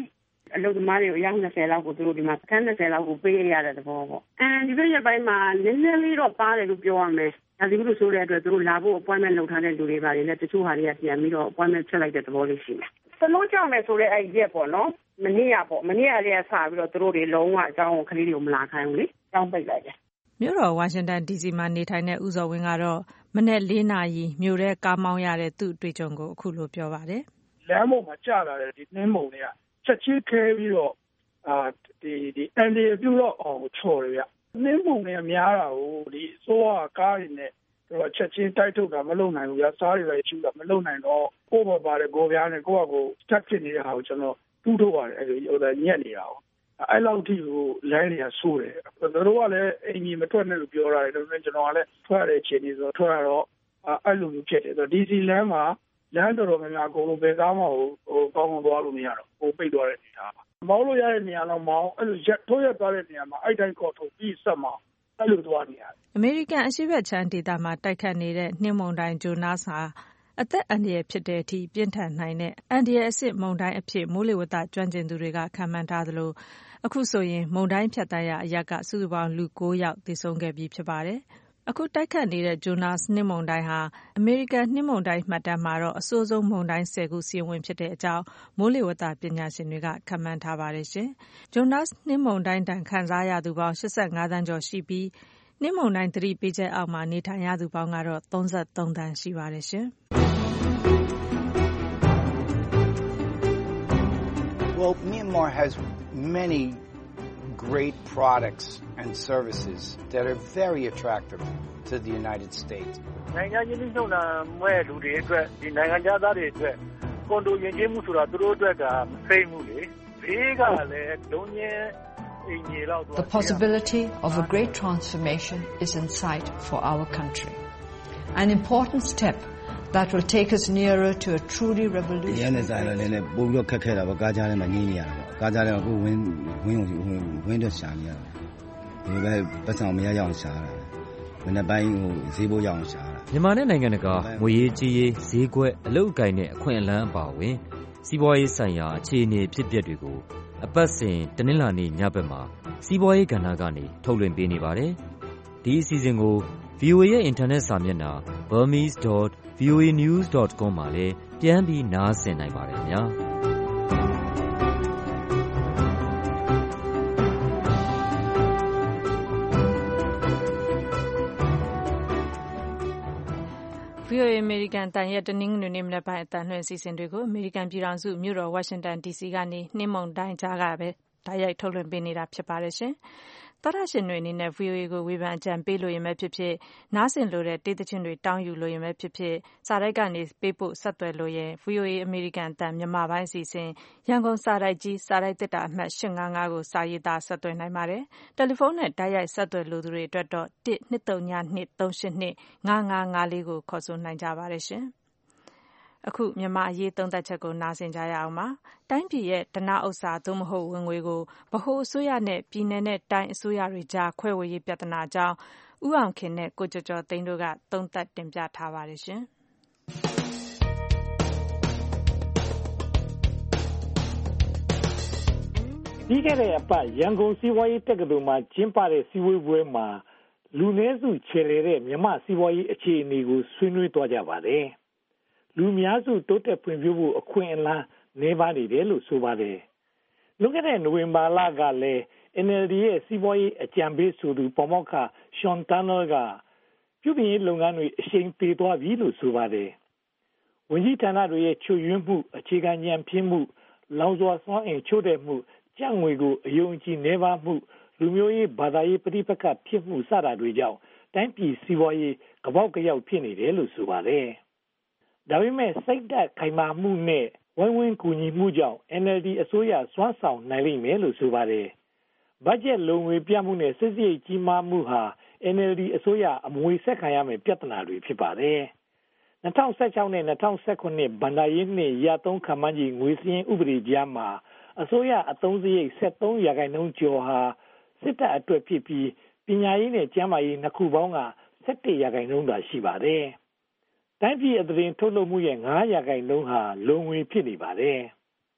အလုပ်သမားတွေကိုအယောက်20လောက်ကိုသူတို့ဒီမှာစခန်း20လောက်ကိုပေးရတဲ့သဘောပေါ့ဒီလိုရက်ပိုင်းမှာနည်းနည်းလေးတော့ပါတယ်လို့ပြောရမယ်ဒါဒီလိုဆိုတဲ့အတွက်သူတို့လာဖို့ appointment လုပ်ထားတဲ့လူတွေပါတယ်လည်းတချို့ဟာတွေကပြန်ပြီးတော့ appointment ချက်လိုက်တဲ့သဘောလေးရှိတယ်စလုံးကြောက်မယ်ဆိုတဲ့အဲ့ဒီရက်ပေါ့နော်မနေ့ကစပြီးတော့သူတို့တွေလုံးဝအကြောင်းကလေးတွေကိုမလာခိုင်းဘူးလေအကြောင်းပိတ်လိုက်တယ်မြို့တော်ဝါရှင်တန် DC မှာနေထိုင်တဲ့ဦးဇော်ဝင်းကတော့မနေ့4 နာရီမြို့ထဲကားမောင်းရတဲ့သူ့အတွေ့အကြုံကိုအခုလိုပြောပါတယ်လမ်းပေါ်မှာကြာလာတဲ့ဒီနှင်းမုံတွေကချက်ချင်းခဲပြီးတော့ဒီအန်ဒီပြုတော့အောင်ချော်ရနှင်းမုံတွေများတာကိုဒီစိုးရကားတွေနဲ့တော့ချက်ချင်းတိုက်ထုတ်တာမလုပ်နိုင်ဘူးစားတွေပဲချူတာမလုပ်နိုင်တော့ကိုယ့်ဘာပါတယ်ကိုပြားနဲ့ကိုယ့်ဟာကိုစတက်ဖြစ်နေတဲ့ဟာကိုကျွန်တော်တူးထုတ်ပါတယ်အဲ့ညက်နေတာအဲ့လောက်ထိကိုလမ်းတွေကဆိုးတယ်သူတို့ကလည်းအင်ကြီးမထွက်နဲ့လို့ပြောရတယ်ဒါပေမဲ့ကျွန်တော်ကလည်းထွက်ရတဲ့အခြေအနေဆိုထွက်ရတော့အဲ့လိုမျိုးဖြစ်တယ်ဆိုတော့ DC လမ်းမှာလမ်းတော်တော်များများအကုန်လုံးဘယ်ကားမှကောင်းသွားလို့မရတော့ဟိုပိတ်သွားတဲ့နေရာမှာမောင်းလို့ရတဲ့နေရာတော့မောင်းအဲ့လိုထိုးရသွားတဲ့နေရာမှာအဲ့တိုင်းကောက်ထုတ်ပြီးဆက်မောင်းအဲ့လိုသွားနေရတယ်အမေရိကန်အရှေ့ဘက်ခြမ်းဒေသမှာတိုက်ခတ်နေတဲ့နှင်းမုန်တိုင်းဂျိုနာစ်ဟာအသက်အန္တရာယ်ဖြစ်တဲ့အထိပြင်းထန်နိုင်တဲ့အန္တရာယ်အဆင့်မုန်တိုင်းအဖြစ်မိုးလေဝသကျွမ်းကျင်သူတွေကခန့်မှန်းထားသလိုအခုဆိုရင်မုန်တိုင်းဖြတ်တန်းရာအရပ်ကစုစုပေါင်းလူ9ယောက်သေဆုံးခဲ့ပြီးဖြစ်ပါတယ်အခုတိုက်ခတ်နေတဲ့ဂျိုနာစ်နှင်းမုန်တိုင်းဟာအမေရိကန်နှင်းမုန်တိုင်းမှတ်တမ်းမှာတော့အဆိုးဆုံးမုန်တိုင်း10ခုစီရင်ဖြစ်တဲ့အကြောင်းမိုးလေဝသပညာရှင်တွေကခန့်မှန်းထားပါတယ်ရှင်ဂျိုနာစ်နှင်းမုန်တိုင်းတန်ခံစားရသူပေါင်း85သန်းကျော်ရှိပြီးနှင်းမုန်တိုင်းသတိပေးချက်အောက်မှာနေထိုင်ရသူပေါင်းကတော့33သန်းရှိပါတယ်ရှင် Well, Myanmar has many great products and services that are very attractive to the United States. နိုင်ငံချင်းနှုတ်နာမဲ့လူတွေအတွက်ဒီနိုင်ငံသားတွေအတွက်ကွန်ဒိုယဉ်ကျေးမှုဆိုတာသူတို့အတွက်ကမသိမှုလေဘေးကလည်းလုံးချင်းအိမ်ကြီးလောက်သွား The possibility of a great transformation is in sight for our country. An important step that will take us nearer to a truly revolutionary. ရန်တဲ့ဆိုင်လည်းလည်းပို့ပြီးခက်ခဲတာပေါ့ကားကြားထဲမှာညင်းနေရတာပေါ့ကားကြားထဲမှာကိုဝင်းတော့ရှာနေရတာဒီလိုပဲပတ်စံမရအောင်ရှာတာမနေ့ပိုင်းဈေးဘိုးရအောင်ရှာတာမြန်မာနဲ့နိုင်ငံတကာငွေရေးကြေးရေးဈေးကွက်အလုပ်အကိုင်နဲ့အခွင့်အလမ်းအပါအဝင်စီးပွားရေးဆိုင်ရာအခြေအနေဖြစ်ပျက်တွေကိုအပတ်စဉ်တနင်္လာနေ့ညဘက်မှာစီးပွားရေးကဏ္ဍကနေထုတ်လွှင့်ပေးနေပါတယ်ဒီအစီအစဉ်ကို VOA ရဲ့အင်တာနက်စာမျက်နှာ burmese.voanews.com မှာလည်းပြန်ပြီးနားဆင်နိုင်ပါတယ်ခင်ဗျာ VOA အမေရိကန်တန်ရဲ့တနင်္ဂနွေနေ့မနက်ပိုင်းအသံလွှင့်အစီအစဉ်တွေကိုအမေရိကန်ပြည်ထောင်စုမြို့တော်ဝါရှင်တန် DC ကနေနှင်းမုန်တိုင်းကြားကပဲတိုက်ရိုက်ထုတ်လွှင့်ပေးနေတာဖြစ်ပါတယ်ရှင်။သောတာရှင်တွေအနေနဲ့ VOA ကိုဝေဖန်အကြံပေးလို့ရမယ်ဖြစ်ဖြစ်နားဆင်လို့တဲ့တေးသချင်းတွေတောင်းယူလို့ရမယ်ဖြစ်ဖြစ်စာတိုက်ကနေပေးပို့ဆက်သွယ်လို့ရင် VOA အမေရိကန်တန်မြန်မာပိုင်းအစီအစဉ်ရန်ကုန်စာတိုက်ကြီးစာတိုက်သစ်တာအမှတ်855ကိုစာရေးသားဆက်သွယ်နိုင်ပါတယ်။တယ်လီဖုန်းနဲ့တိုက်ရိုက်ဆက်သွယ်လို့သူတွေအတွက်တော့1-232-382-5554ကိုခေါ်ဆိုနိုင်ကြပါတယ်ရှင်။အခုမြန်မာအရေးသုံးသပ်ချက်ကိုနားဆင်ကြရအောင်ပါ။တိုင်းပြည်ရဲ့ဓနဥစ္စာသို့မဟုတ်ဝင်ငွေကိုဗဟိုအစိုးရနဲ့ပြည်내နဲ့တိုင်းအစိုးရတွေကြားခွဲဝေရေးပြဿနာအကြောင်းဦးအောင်ခင်နဲ့ကိုကျော်ကျော်သိန်းတို့ကသုံးသပ်တင်ပြထားပါတယ်ရှင်။ပြီးခဲ့တဲ့အပတ်ရန်ကုန်စီးပွားရေးတက္ကသိုလ်မှာကျင်းပတဲ့စည်းဝေးပွဲမှာလူနည်းစုခြေလှယ်တဲ့မြန်မာစီးပွားရေးအခြေအနေကိုဆွေးနွေးသွားကြပါတယ်။လူများစုတိုးတက်ဖွံ့ဖြိုးဖို့အခွင့်အလမ်းနည်းပါးနေတယ်လို့ဆိုပါတယ်။လွန်ခဲ့တဲ့နိုဝင်ဘာလကလည်း NLD ရဲ့စီးပွားရေးအကြံပေးဆိုသူပေါမောက္ခရှွန်တန်နယ်ကပြုပြင်ရေးလုပ်ငန်းတွေအရှိန်ပေးသွားပြီလို့ဆိုပါတယ်။ဝန်ကြီးဌာနတွေရဲ့ချွတ်ယွင်းမှုအခြေခံဉာဏ်ဖြင့်မှုလောင်စွာစွမ်းအင်ချို့တဲ့မှုကြံ့ငွေကိုအယုံကြည်နည်းပါးမှုလူမျိုးရေးဘာသာရေးပဋိပက္ခဖြစ်မှုစတာတွေကြောင့်တိုင်းပြည်စီးပွားရေးကပေါက်ကြောက်ဖြစ်နေတယ်လို့ဆိုပါတယ်။ဒါပေမဲ့စိတ်ဓာတ်ခိုင်မာမှုနဲ့ဝိုင်းဝန်းကူညီမှုကြောင့် NLD အစိုးရစွမ်းဆောင်နိုင်လိမ့်မယ်လို့ဆိုပါတယ်။ဘတ်ဂျက်လုံငွေပြမှုနဲ့စစ်စစ်ကြီးမားမှုဟာ NLD အစိုးရအမွေဆက်ခံရမယ့်ပြဿနာတွေဖြစ်ပါတယ်။2016နဲ့2019ဘဏ္ဍာရေးနှစ်ရသုံးခန့်မှန်းကြီးငွေစည်းရင်းဥပဒေကြားမှာအစိုးရအသုံးစရိတ်73%ကျော်ဟာစစ်တပ်အတွက်ဖြစ်ပြီးပညာရေးနဲ့ကျန်းမာရေးနှစ်ခုပေါင်းက17%သာရှိပါတယ်။တိုင်းပြည်အသွင်ထုတ်လုပ်မှုရဲ့9%ဟာလုံငွေဖြစ်နေပါတယ်။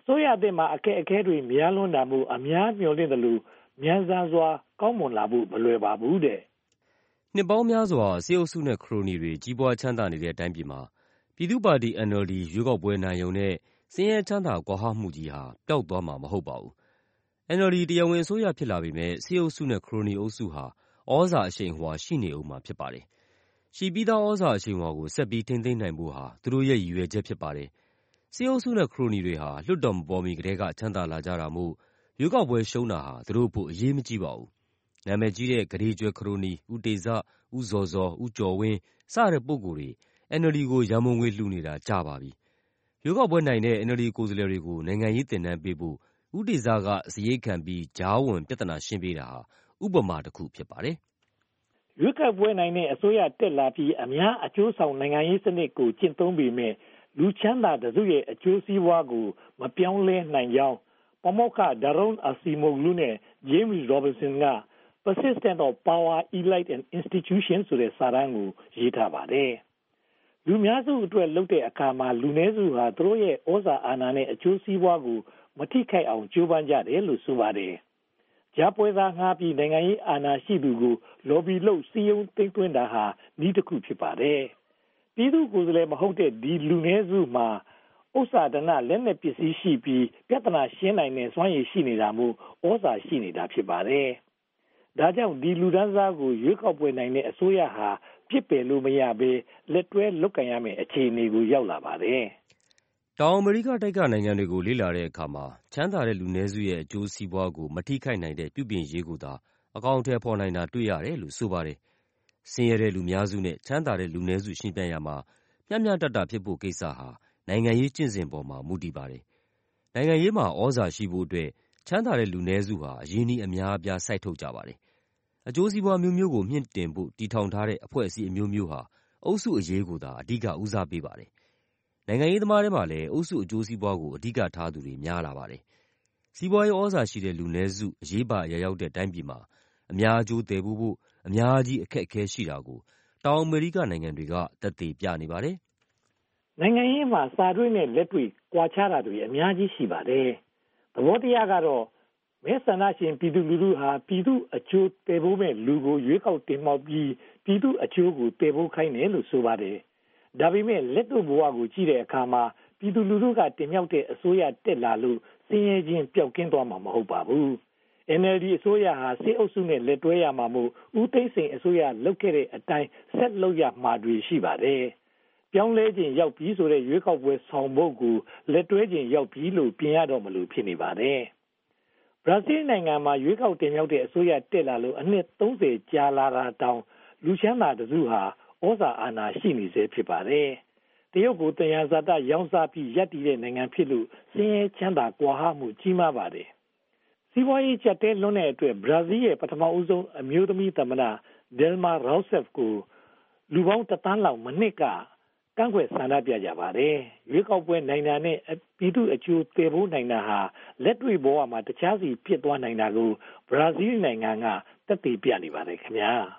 စိုးရအသစ်မှာအခက်အခဲတွေများလွန်းတာမို့အများမျှော်လင့်တယ်လို့မြန်ဆန်စွာကောင်းမွန်လာဖို့မလွယ်ပါဘူးတဲ့။နှစ်ပေါင်းများစွာစစ်အုပ်စုနဲ့ခရိုနီတွေကြီးပွားချမ်းသာနေတဲ့အတိုင်းပြည်မှာပြည်သူ့ပါတီ NLD ရွေးကောက်ပွဲနိုင်ရုံနဲ့ဆင်းရဲချမ်းသာကွာဟမှုကြီးဟာပျောက်သွားမှာမဟုတ်ပါဘူး။ NLD တရားဝင်အစိုးရဖြစ်လာပေမဲ့စစ်အုပ်စုနဲ့ခရိုနီအုပ်စုဟာဩဇာအရှိန်အဝါရှိနေဦးမှာဖြစ်ပါတယ်။ရှိပြီးသားဩဇာအရှိန်အဝါကိုဆက်ပြီးထိန်းသိမ်းနိုင်ဖို့ဟာသူတို့ရဲ့ရည်ရွယ်ချက်ဖြစ်ပါတယ်။စစ်အုပ်စုနဲ့ခရိုနီတွေဟာလွတ်တော်မပေါ်မီကတည်းကချမ်းသာလာကြတာမို့ရွေးကောက်ပွဲရှုံးတာဟာသူတို့ဖို့အရေးမကြီးပါဘူး။နာမည်ကြီးတဲ့ဂဒေကျွဲခရိုနီဦးတေဇ၊ဦးဇော်ဇော်၊ဦးကျော်ဝင်းစတဲ့ပုဂ္ဂိုလ်တွေ NLD ကိုရန်ပုံငွေလှူနေတာကြာပါပြီ။ရွေးကောက်ပွဲနိုင်တဲ့ NLD ကိုယ်စားလှယ်တွေကိုနိုင်ငံရေးသင်တန်းပေးဖို့ဦးတေဇကစရိတ်ခံပြီးကြားဝင်ပြဿနာရှင်းပေးတာဟာဥပမာတစ်ခုဖြစ်ပါတယ်။ရွေးကောက်ပွဲနိုင်တဲ့အစိုးရတက်လာပြီးအများအကျိုးဆောင်နိုင်ငံရေးစနစ်ကိုကျင့်သုံးပေမဲ့လူချမ်းသာတစုရဲ့အကျိုးစီးပွားကိုမပြောင်းလဲနိုင်ကြောင်းပမောက္ခဒါရွန်အာစီမိုဂလူနဲ့ဂျေးမစ်ရောဘင်ဆန်က Persistence of Power, Elite and Institutions ဆိုတဲ့စာတမ်းကိုရေးထားပါတယ်။လူများစုအတွက်လုပ်တဲ့အခါမှာလူနည်းစုဟာသူတို့ရဲ့ဩဇာအာဏာနဲ့အကျိုးစီးပွားကိုမထိခိုက်အောင်ကြိုးပမ်းကြတယ်လို့ဆိုပါတယ်။ကြားပွဲသားငှားပြီးနိုင်ငံရေးအာဏာရှိသူကိုလော်ဘီလုပ်စည်းရုံးသိမ်းသွင်းတာဟာနည်းတစ်ခုဖြစ်ပါတယ်။ပြည်သူ့ကိုယ်စားလှယ်မဟုတ်တဲ့ဒီလူနည်းစုမှာဥစ္စာဒနာလက်နက်ပစ္စည်းရှိပြီးပြဿနာရှင်းနိုင်တဲ့စွမ်းရည်ရှိနေတာမို့ဩဇာရှိနေတာဖြစ်ပါတယ်။ဒါကြောင့်ဒီလူဒန်းစားကိုရွေးကောက်ပွဲနိုင်တဲ့အစိုးရဟာပြစ်ပယ်လို့မရဘဲလက်တွဲလုပ်ကင်ရမယ့်အခြေအနေကိုရောက်လာပါတယ်။တောင်အမေရိကတိုက်ကနိုင်ငံတွေကိုလေ့လာတဲ့အခါမှာချမ်းသာတဲ့လူနည်းစုရဲ့အကျိုးစီးပွားကိုမထိခိုက်နိုင်တဲ့ပြုပြင်ရေးကိုသာအကောင်အထည်ဖော်နိုင်တာတွေ့ရတယ်လို့ဆိုပါတယ်။ဆင်းရဲတဲ့လူများစုနဲ့ချမ်းသာတဲ့လူနည်းစုရှင်းပြရမှာမျှမျှတတဖြစ်ဖို့ကိစ္စဟာနိုင်ငံရေးကျင့်စဉ်ပေါ်မှာမူတည်ပါတယ်။နိုင်ငံရေးမှာဩဇာရှိဖို့အတွက်ချမ်းသာတဲ့လူနည်းစုဟာအရင်းအနှီးအများအပြားစိုက်ထုတ်ကြပါတယ်။အကျိုးစီးပွားမျိုးမျိုးကိုမြင့်တင်ဖို့တည်ထောင်ထားတဲ့အဖွဲ့အစည်းအမျိုးမျိုးဟာအုပ်စုအရေးကိုသာအဓိကဦးစားပေးပါတယ်။နိုင်ငံရေးသမားတွေမှာလည်းအုပ်စုအကျိုးစီးပွားကိုအဓိကထားသူတွေများလာပါတယ်။စီးပွားရေးဩဇာရှိတဲ့လူနည်းစုအရေးပါအရာရောက်တဲ့တိုင်းပြည်မှာအများအကျိုးတည်ဖို့အများကြီးအခက်အခဲရှိတာကိုတောင်အမေရိကနိုင်ငံတွေကသက်သေပြနေပါတယ်။နိုင်ငံရေးမှာစာတွေ့နဲ့လက်တွေ့ကွာခြားတာတွေအများကြီးရှိပါတယ်။သဘောတရားကတော့မဲဆန္ဒရှင်ပြည်သူလူထုဟာပြည်သူအကျိုးတည်ဖို့မဲ့လူကိုရွေးကောက်တင်မြှောက်ပြီးပြည်သူအကျိုးကိုတည်ဖို့ခိုင်းတယ်လို့ဆိုပါတယ်။ဒါပေမဲ့လက်တွေ့ဘဝကိုကြည့်တဲ့အခါမှာပြည်သူလူထုကတင်မြှောက်တဲ့အစိုးရတက်လာလို့ဆင်းရဲခြင်းပျောက်ကင်းသွားမှာမဟုတ်ပါဘူး။ NLD အစိုးရဟာစစ်အုပ်စုနဲ့လက်တွဲရမှာမို့ဦးသိန်းစိန်အစိုးရလုပ်ခဲ့တဲ့အတိုင်းဆက်လုပ်ရမှာတွေရှိပါတယ်။ပြောင်းလဲခြင်းရောက်ပြီဆိုတဲ့ရွေးကောက်ပွဲဆောင်ဖို့ကိုလက်တွဲခြင်းရောက်ပြီလို့ပြင်ရတော့မလို့ဖြစ်နေပါတယ်။ဘရာဇီးနိုင်ငံမှာရွေးကောက်တင်မြှောက်တဲ့အစိုးရတက်လာလို့အနှစ်30ကြာလာတာတောင်လူချမ်းသာတစုဟာဩဇာအာဏာရှိနေစေဖြစ်ပါတယ်။တရုတ်ကိုတယံဇာတရောင်းစားပြီးရပ်တည်တဲ့နိုင်ငံဖြစ်လို့ဆင်းရဲချမ်းသာကွာဟမှုကြီးမားပါတယ်။စီးပွားရေးကျပ်တဲလွန်းတဲ့အတွက်ဘရာဇီးရဲ့ပထမဦးဆုံးအမျိုးသမီးသမ္မတဒယ်မာရော့ဆက်ကိုလူပေါင်း1 သန်းလောက်မနှစ်ကကန့်ကွက်ဆန္ဒပြကြပါတယ်။ရွေးကောက်ပွဲနိုင်တာနဲ့ပြည်သူအကျိုးတည်ဖို့နိုင်တာဟာလက်တွေ့ဘဝမှာတခြားစီဖြစ်သွားနိုင်တာကိုဘရာဇီးနိုင်ငံကသက်သေပြနေပါတယ်ခင်ဗျာ။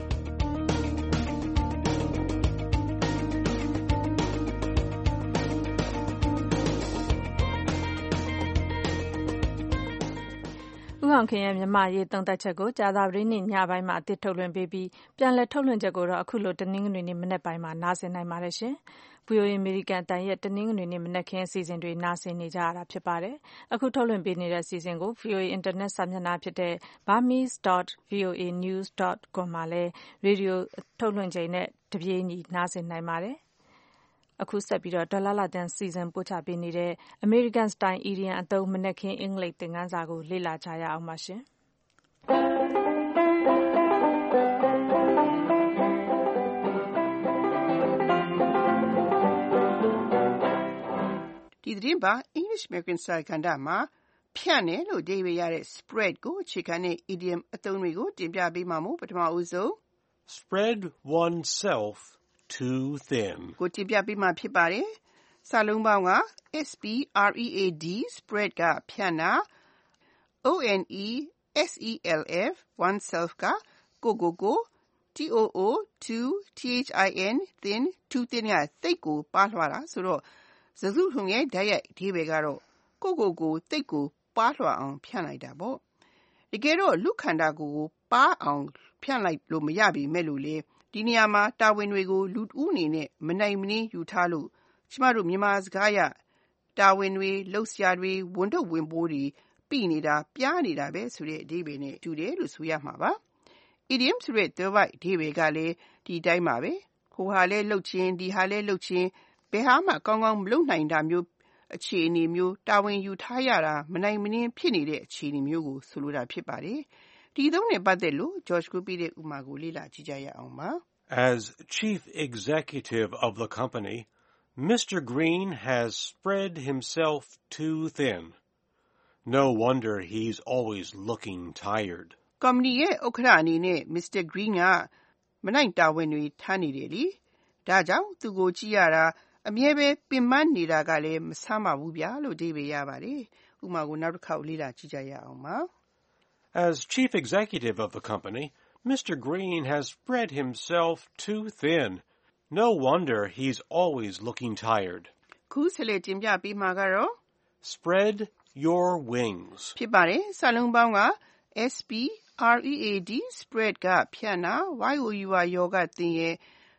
ဦးအောင်ခင်ရဲ့မြန်မာရေးသုံးသပ်ချက်ကိုကြာသပတေးနေ့ညပိုင်းမှာအသစ်ထုတ်လွှင့်ပေးပြီးပြန်လည်ထုတ်လွှင့်ချက်ကိုတော့အခုလိုတနင်္ဂနွေနေ့မနက်ပိုင်းမှာနားဆင်နိုင်ပါတယ်ရှင်။ VOA အမေရိကန်အသံရဲ့တနင်္ဂနွေနေ့မနက်ခင်းအစီအစဉ်တွေနားဆင်နေကြရတာဖြစ်ပါတယ်။အခုထုတ်လွှင့်ပေးနေတဲ့အစီအစဉ်ကို VOA အင်တာနက်စာမျက်နှာဖြစ်တဲ့ burmese.voanews.com မှာလည်းရေဒီယိုထုတ်လွှင့်ချိန်နဲ့တပြေးညီနားဆင်နိုင်ပါတယ်။အခုဆက်ပြီးတော့ဒေါ်လာလာတန်စီစဉ်ပို့ချပေးနေတဲ့အမေရိကန်စတိုင်အီဒီယံအသုံးမနက်ခင်းအင်္ဂလိပ်သင်ခန်းစာကိုလေ့လာကြရအောင်ပါရှင်ဒီသတင်းပါ English American Style ကဏ္ဍမှာဖြန့်တယ်လို့အဓိပ္ပာယ်ရတဲ့ spread ကိုအခြေခံတဲ့ idiom အသုံးတွေကိုတင်ပြပေးမှာမို့ပထမဦးဆုံး spread oneself too thin ကိုတင်ပြပေးမှာဖြစ်ပါတယ်။စာလုံးပေါင်းက spread spread ကဖြန့်တာ oneself oneself ကကိုtoo thin too thin ကသိပ်ကိုပါးလွှားတာဆိုတော့စကားစုထုံရဲ့ဓာတ်ရိုက်အဓိပ္ပာယ်ကတော့ကိုတိတ်ကိုပါလွှာအောင်ဖြန့်လိုက်တာပေါ့တကယ်တော့လူခန္ဓာကိုယ်ကိုပါအောင်ဖြန့်လိုက်လို့မရပြီမဲ့လို့လေဒီနေရာမှာတာဝန်တွေကိုလူဦးအနေနဲ့မနိုင်မနှင်းယူထားလို့ကျမတို့မြန်မာစကားရတာဝန်တွေလှုပ်ရှားတွေဝန်ထုတ်ဝန်ပိုးတွေပြီးနေတာပြားနေတာပဲဆိုတဲ့အဓိပ္ပာယ်နဲ့တူတယ်လို့ဆိုရမှာပါ idiom ဆိုတဲ့သွယ်ဝိုက်အဓိပ္ပာယ်ကလည်းဒီတိုင်းပါပဲဟိုဟာလဲလှုပ်ချင်းဒီဟာလဲလှုပ်ချင်းဘယ်ဟာမှကောင်းကောင်းမလုပ်နိုင်တာမျိုးအခြေအနေမျိုးတာဝန်ယူထားရတာမနိုင်မနှင်းဖြစ်နေတဲ့အခြေအနေမျိုးကိုဆိုလိုတာဖြစ်ပါတယ်ဒီသုံးနဲ့ပတ်သက်လို့ George ကိုပြတဲ့ဥပမာကိုလေ့လာကြည့်ကြရအောင်ပါ As chief executive of the company, Mr. Green has spread himself too thin. No wonder he's always looking tired. ကုမ္ပဏီရဲ့ဥက္ကဋ္ဌအနေနဲ့ Mr. Green ကမနိုင်တာဝန်တွေထမ်းနေတယ်လေဒါကြောင့်သူကိုကြည့်ရတာအမြဲပဲပင်ပန်းနေတာကလည်းမဆမ်းပါဘူးဗျာလို့အဓိပ္ပာယ်ရပါတယ်ဥပမာကိုနောက်တစ်ခေါက်လေ့လာကြည့်ကြရအောင်ပါ As chief executive of the company, Mr. Green has spread himself too thin. No wonder he's always looking tired. ခုဆက်လက်တင်ပြပေးမှာကတော့ Spread your wings. ဖြစ်ပါတယ်စာလုံးပေါင်းက SPREAD spread ကဖြန့်တာ YOUR ယောကသင်ရဲ့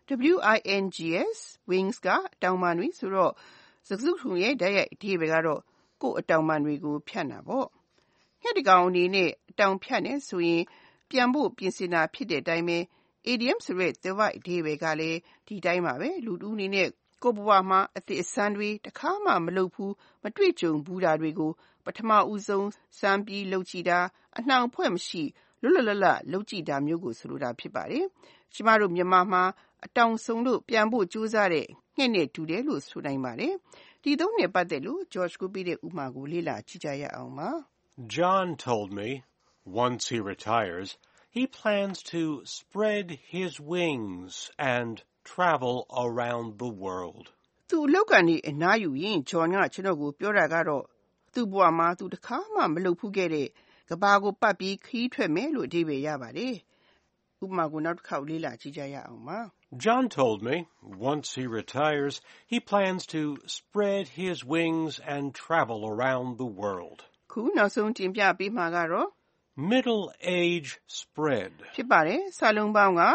WINGS wings ကတောင်ပံတွေဆိုတော့စကားစုထုံရဲ့ဓာတ်ရိုက်အဓိပ္ပာယ်ကတော့ကိုယ်အတောင်ပံတွေကိုဖြန့်တာပေါ့ငှက်တကောင်အနေနဲ့အတောင်ဖြန့်နေဆိုရင်ပြန်ဖို့ပြင်ဆင်တာဖြစ်တဲ့အတိုင်းပဲ idiom ဆိုတဲ့သွယ်ဝိုက်အဓိပ္ပာယ်ကလည်းဒီတိုင်းပါပဲလူတူအနေနဲ့ကိုယ့်ဘဝမှာအသည့်အဆန်းတွေတစ်ခါမှမလုပ်ဘူးမတွေ့ကြုံဘူးတာတွေကိုပထမဦးဆုံးစမ်းပြီးလုပ်ကြည့်တာအနှောင်ဖွဲ့မရှိလွတ်လွတ်လပ်လပ်လုပ်ကြည့်တာမျိုးကိုဆိုလိုတာဖြစ်ပါတယ်ကျမတို့မြန်မာမှာအတောင်ဆုံးလို့ပြန်ဖို့ကြိုးစားတဲ့ငှက်နဲ့တူတယ်လို့ဆိုနိုင်ပါတယ်ဒီသုံးနဲ့ပတ်သက်လို့ George ကိုပြတဲ့ဥပမာကိုလေ့လာကြည့်ကြရအောင်ပါ John told me, once he retires, he plans to spread his wings and travel around the world. သူအလုပ်ကနေအနားယူရင် John ကကျွန်တော်ကိုပြောတာကတော့သူ့ဘဝမှာသူတစ်ခါမှမလုပ်ဘူးခဲ့တဲ့ကဘာကိုပတ်ပြီးခီးထွက်မယ်လို့အဓိပ္ပာယ်ရပါတယ်ဥပမာကိုနောက်တစ်ခေါက်လေ့လာကြည့်ကြရအောင်ပါ John told me, once he retires, he plans to spread his wings and travel around the world. ခုနောက်ဆုံးတင်ပြပေးမှာကတော့ Middle age spread. ဖြစ်ပါတယ်စာလုံးပေါင်းက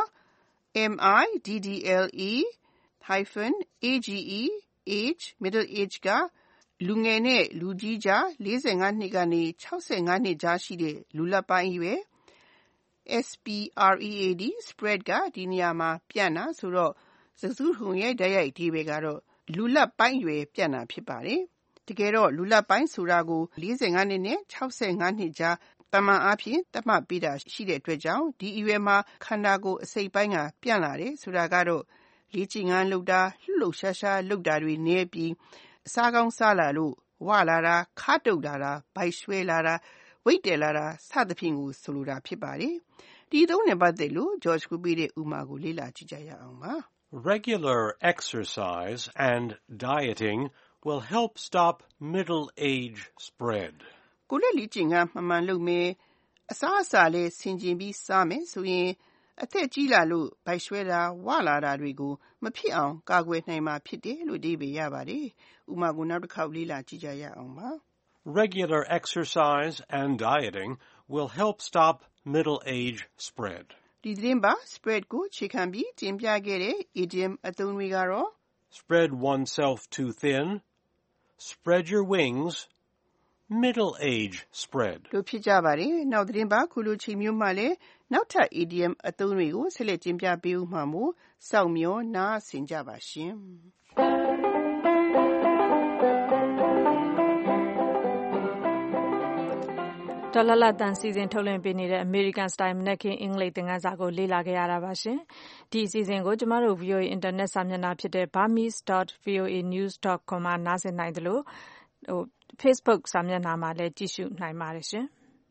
MIDDLE-AGE middle age ကလူငယ်နဲ့လူကြီးကြား45နှစ်ကနေ65နှစ်ကြားရှိတဲ့လူလတ်ပိုင်းအရွယ် SPREAD spread ကဒီနေရာမှာပြန့်တာဆိုတော့စကားစုထုံရဲ့ဓာတ်ရိုက်အဓိပ္ပာယ်ကတော့လူလတ်ပိုင်းအရွယ်ပြန့်တာဖြစ်ပါတယ်တကယ်တော့လူလတ်ပိုင်းဆိုတာကို45နှစ်နဲ့65နှစ်ကြားတမန်အားဖြင့်သတ်မှတ်ပေးတာရှိတဲ့အတွက်ကြောင့်ဒီအရွယ်မှာခန္ဓာကိုယ်အစိတ်ပိုင်းကပြန့်လာတယ်ဆိုတာကတော့လေ့ကျင့်ခန်းလုပ်တာလှုပ်ရှားရှားလုပ်တာတွေနည်းပြီးအစားကောင်းစားလာလို့ဝလာတာခါတုတ်လာတာဗိုက်ရွှဲလာတာဝိတ်တယ်လာတာစသဖြင့်ကိုဆိုလိုတာဖြစ်ပါတယ်ဒီသုံးနဲ့ပတ်သက်လို့ George ကိုပြတဲ့ဥပမာကိုလေ့လာကြည့်ကြရအောင်ပါ Regular exercise and dieting will help stop middle age spread. ကိုယ်လက်လေ့ကျင့်ခန်းမှန်လုပ်မယ်အစားအစာလည်းဆင်ခြင်ပြီးစားမယ်ဆိုရင်အသက်ကြီးလာလို့ဗိုက်ရွှဲတာဝလာတာတွေကိုမဖြစ်အောင်ကာကွယ်နိုင်မှာဖြစ်တယ်လို့အဓိပ္ပာယ်ရပါတယ်ဥပမာကိုနောက်တစ်ခေါက်လေ့လာကြည့်ကြရအောင်ပါ Regular exercise and dieting will help stop middle age spread. ဒီသတင်းပါ spread ကိုခြေခံပြီးတင်ပြခဲ့တဲ့ idiom အသုံးတွေကတော့ Spread oneself too thin, spread your wings, middle age spread. တို့ဖြစ်ကြပါတယ်နောက်သတင်းပါခုလိုချိန်မျိုးမှလည်းနောက်ထပ် idiom အသုံးတွေကိုဆက်လက်တင်ပြပေးဦးမှာမို့စောင့်မျှော်နားဆင်ကြပါရှင်ဒေါ်လာလာတန်စီစဉ်ထုတ်လွှင့်ပေးနေတဲ့ American Style မနက်ခင်းအင်္ဂလိပ်သင်ခန်းစာကိုလေ့လာခဲ့ရတာပါရှင်ဒီအစီအစဉ်ကိုကျမတို့ VOA Internet စာမျက်နှာဖြစ်တဲ့ burmese.voanews.com မှာနားဆင်နိုင်တယ်လို့Facebook စာမျက်နှာမှာလည်းကြည့်ရှုနိုင်ပါတယ်ရှင်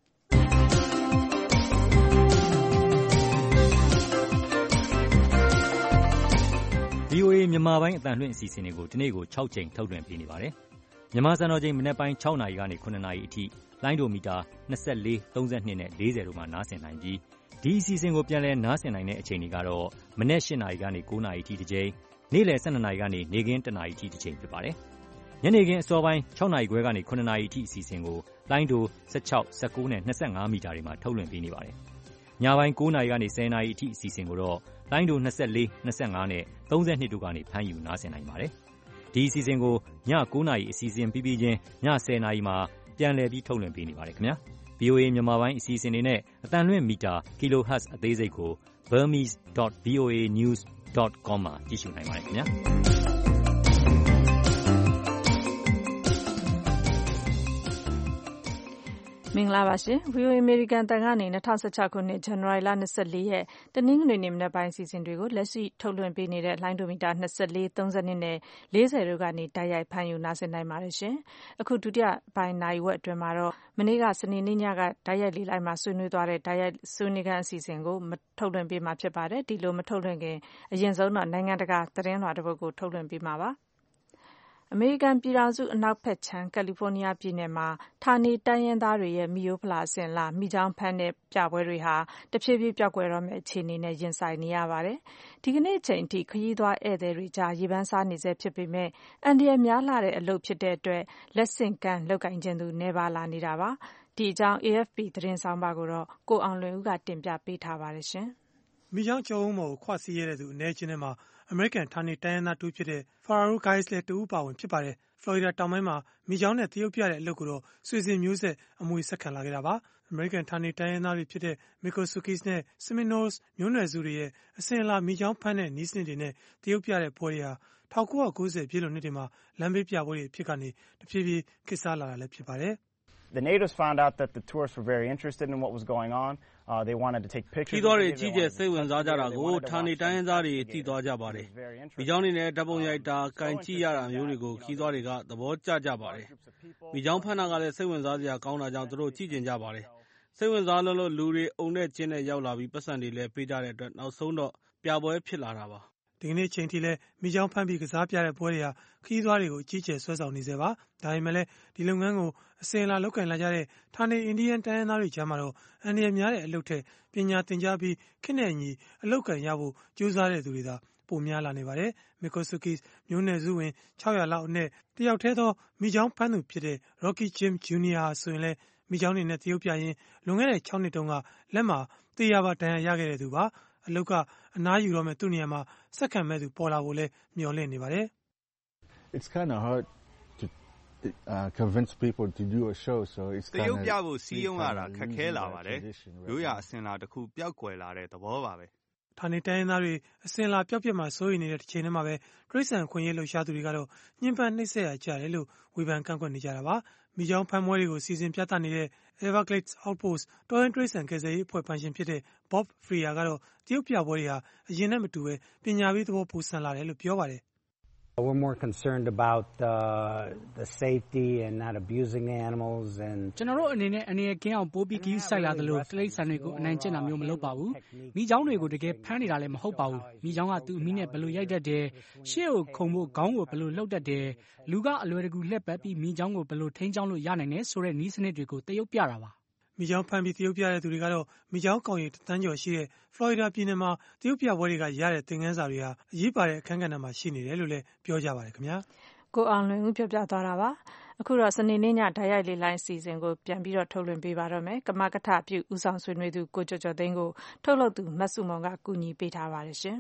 VOA မြန်မာပိုင်းအသံလွှင့်အစီအစဉ်တွေကိုဒီနေ့ကို6ချိန်ထုတ်လွှင့်ပေးနေပါတယ်မြန်မာစံတော်ချိန်မနက်ပိုင်း6နာရီကနေ9နာရီအထိလိုင်းဒိုမီတာ24 32နဲ့40တို့မှာနားဆင်နိုင်ပြီးဒီအစီအစဉ်ကိုပြန်လည်နားဆင်နိုင်တဲ့အချိန်တွေကတော့မနက်8နာရီကနေ9နာရီအထိတစ်ချိန်နေ့လယ်12နာရီကနေနေ့ခင်း1နာရီအထိတစ်ချိန်ဖြစ်ပါတယ်ညနေခင်းအစောပိုင်း6နာရီခွဲကနေ9နာရီအထိအစီအစဉ်ကိုလိုင်းဒို16 19နဲ့25မီတာတွေမှာထုတ်လွှင့်ပေးနေပါတယ်။ညပိုင်း9နာရီကနေ10နာရီအထိအစီအစဉ်ကိုတော့လိုင်းဒို24 25နဲ့32တို့ကနေဖမ်းယူနားဆင်နိုင်ပါတယ်။ဒီအစီအစဉ်ကိုည9နာရီအစီအစဉ်ပြီးပြီးချင်းည10နာရီမှာပြန်လည်ပြီးထုတ်လွှင့်ပေးနေပါတယ်ခင်ဗျာ။ VOA မြန်မာပိုင်းအစီအစဉ်တွေနဲ့အတန်လွင့်မီတာ kilohertz အသေးစိတ်ကို burmese.voanews.com မှာကြည့်ရှုနိုင်ပါတယ်ခင်ဗျာ။မင်္ဂလာပါရှင် VOA American တန်ကနေ2016ခုနှစ်ဇန်နဝါရီလ24ရက်တနင်္ဂနွေနေ့မနက်ပိုင်းအစီအစဉ်တွေကိုလက်ရှိထုတ်လွှင့်ပေးနေတဲ့လိုင်းဒိုမီတာ24 32နဲ့40တို့ကနေတိုက်ရိုက်ဖမ်းယူနားဆင်နိုင်ပါတယ်ရှင်အခုဒုတိယပိုင်းနိုင်ဝက်အတွင်းမှာတော့မနေ့ကစနေနေ့ညကတိုက်ရိုက်လေးလိုက်မှာဆွေးနွေးသွားတဲ့တိုက်ရိုက်ဆွေးနွေးခန်းအစီအစဉ်ကိုမထုတ်လွှင့်ပေးမှာဖြစ်ပါတယ်ဒီလိုမထုတ်လွှင့်ခင်အရင်ဆုံးတော့နိုင်ငံတကာသတင်းလွှာတစ်ပုဒ်ကိုထုတ်လွှင့်ပေးမှာပါအမေရိကန်ပြည်ထောင်စုအနောက်ဘက်ခြမ်းကယ်လီဖိုးနီးယားပြည်နယ်မှာဌာနေတိုင်းရင်းသားတွေရဲ့မိရိုးဖလာအစဉ်အလာမိချောင်းဖမ်းတဲ့ပြပွဲတွေဟာတဖြည်းဖြည်းပျောက်ကွယ်တော့မယ့်အခြေအနေနဲ့ရင်ဆိုင်နေရပါတယ်။ဒီကနေ့အချိန်ထိခရီးသွားဧည့်သည်တွေကြားရေပန်းစားနေဆဲဖြစ်ပေမဲ့အန္တရာယ်များလှတဲ့အလုပ်ဖြစ်တဲ့အတွက်လက်ဆင့်ကမ်းလုပ်ကိုင်ခြင်းသူနည်းပါးလာနေတာပါ။ဒီအကြောင်း AFP သတင်းဆောင်ပါကိုတော့ကိုအောင်လွင်ဦးကတင်ပြပေးထားပါတယ်ရှင်။မိချောင်းကျုံးမော်ခွစီရတဲ့သူအနေချင်းထဲမှာအမေရိကန်ဌာနေတိုင်းရင်းသားတူဖြစ်တဲ့ Farrell Guys လည်းတူပါဝင်ဖြစ်ပါတယ်။ ဖလော်ရီဒါတောင်ပိုင်းမှာမိချောင်းနဲ့တရုတ်ပြတဲ့အလုပ်ကိုတော့ဆွေစဉ်မျိုးဆက်အမွေဆက်ခံလာခဲ့တာပါ။အမေရိကန်ဌာနေတိုင်းရင်းသားတွေဖြစ်တဲ့ Miccosukis နဲ့ Seminoles မျိုးနွယ်စုတွေရဲ့အစဉ်အလာမိချောင်းဖမ်းတဲ့နည်းစနစ်တွေနဲ့တရုတ်ပြတဲ့ပွဲတွေဟာ1990ပြည့်လွန်နှစ်တွေမှာလမ်းဘေးပြပွဲတွေအဖြစ်ကနေတဖြည်းဖြည်းခေတ်စားလာတာလည်းဖြစ်ပါတယ်။ The natives found out that the tourists were very interested in what was going on. They wanted to take pictures. ခီးသွားတွေကြီးကျယ်စိတ်ဝင်စားကြတာကိုဌာနေတိုင်းရင်းသားတွေသိသွားကြပါတယ်။မိချောင်းတွေနဲ့ဓာတ်ပုံရိုက်တာ၊ကင်ကြည့်ရတာမျိုးတွေကိုခီးသွားတွေကသဘောကျကြပါတယ်။မိချောင်းဖမ်းတာကလည်းစိတ်ဝင်စားစရာကောင်းတာကြောင့်သူတို့ကြည့်ကျင်ကြပါတယ်။စိတ်ဝင်စားလို့လူတွေအုံနဲ့ကျင်းနဲ့ရောက်လာပြီးပတ်စံတွေလည်းပေးကြတဲ့အတွက်နောက်ဆုံးတော့ပြပွဲဖြစ်လာတာပါ။ဒီကနေ့အချိန်ထိလည်းမိချောင်းဖမ်းပြီးကစားပြတဲ့ပွဲတွေဟာခီးသွားတွေကိုအကြီးကျယ်ဆွဲဆောင်နေစေပါ။ဒါပေမဲ့လည်းဒီလုပ်ငန်းကိုအစဉ်အလာလုပ်ကင်လာကြတဲ့ဌာနေအိန္ဒိယန်တိုင်းရင်းသားတွေကြားမှာတော့အန္တရာယ်များတဲ့အလုပ်ထက်ပညာသင်ကြားပြီးခေတ်နဲ့အညီအလုပ်ကင်ရဖို့ကြိုးစားတဲ့သူတွေသာပိုများလာနေပါတယ်။ Miccosukis မျိုးနွယ်စုဝင်600လောက်အနက်တယောက်တည်းသောမိချောင်းဖမ်းသူဖြစ်တဲ့ Rocky Jim Jr. ဟာဆိုရင်လည်းမိချောင်းတွေနဲ့တရုတ်ပြရင်းလွန်ခဲ့တဲ့6နှစ်တုန်းကလက်မှာသေရပါဒဏ်ရာရခဲ့တဲ့သူပါ။အလုတ်ကအနားယူတော့မဲ့သူ့နေရာမှာစက္ကန့်မဲ့သူပေါ်လာဖို့လဲမျှော်လင့်နေပါတယ်။ It's kind of hard to convince people to do a show so it's kind of တရုတ်ပြဖို့စီးရုံးရတာခက်ခဲလာပါတယ်။ရိုးရာအစဉ်အလာတစ်ခုပျောက်ကွယ်လာတဲ့သဘောပါပဲ။ဌာနေတိုင်းရင်းသားတွေအစဉ်အလာပျောက်ပြက်မှာစိုးရိမ်နေတဲ့တစ်ချိန်တည်းမှာပဲတရိတ်ဆန်ခွင့်ရေးလှုပ်ရှားသူတွေကတော့ညှဉ်းပန်းနှိပ်စက်ရကြတယ်လို့ဝေဖန်ကန့်ကွက်နေကြတာပါ။မိချောင်းဖမ်းပွဲတွေကိုစီစဉ်ပြသနေတဲ့ Everglades Outpost တော်ရင်တရိတ်ဆန်ကယ်ဆယ်ရေးအဖွဲ့ပိုင်ရှင်ဖြစ်တဲ့ Bob Freer ကတော့တရုတ်ပြပွဲတွေဟာအရင်နဲ့မတူပဲပညာပေးသဘောပိုဆန်လာတယ်လို့ပြောပါတယ် We're more concerned about the safety and not abusing the animals and ကျွန်တော်တို့အနေနဲ့အနေနဲ့ကင်းအောင်ပိုးပြီးကြီးဆိုင်လာတယ်လို့တိရစ္ဆာန်တွေကိုအနိုင်ကျင့်တာမျိုးမလုပ်ပါဘူး။မိချောင်းတွေကိုတကယ်ဖမ်းနေတာလည်းမဟုတ်ပါဘူး။မိချောင်းကသူ့အမိနဲ့ဘယ်လိုရိုက်တတ်တယ်။ရှေ့ကိုခုံဖို့ခေါင်းကိုဘယ်လိုလှုပ်တတ်တယ်။လူကအလွယ်တကူလှက်ပတ်ပြီးမိချောင်းကိုဘယ်လိုထိန်းချောင်းလို့ရနိုင်တယ်ဆိုတဲ့နည်းစနစ်တွေကိုတရုတ်ပြတာပါ။မိချောင်းဖမ်းပြီးတရုတ်ပြတဲ့သူတွေကတော့မိချောင်းကောင်ရီတန်းကျော်ရှိတဲ့ဖလော်ရီဒါပြည်နယ်မှာတရုတ်ပြပွဲတွေကရတဲ့သင်ခန်းစာတွေဟာအရေးပါတဲ့အခန်းကဏ္ဍမှာရှိနေတယ်လို့လည်းပြောကြပါတယ်ခင်ဗျာကိုအောင်လွင်ဦးပြောပြသွားတာပါအခုတော့စနေနေ့ညဓာတ်ရိုက်လေးလိုင်းအစီအစဉ်ကိုပြန်ပြီးတော့ထုတ်လွှင့်ပေးပါတော့မယ်ကမကထပြုဦးဆောင်ဆွေးနွေးသူကိုကျော်ကျော်သိန်းကိုထုတ်လုပ်သူမတ်စုမောင်ကကူညီပေးထားပါတယ်ရှင်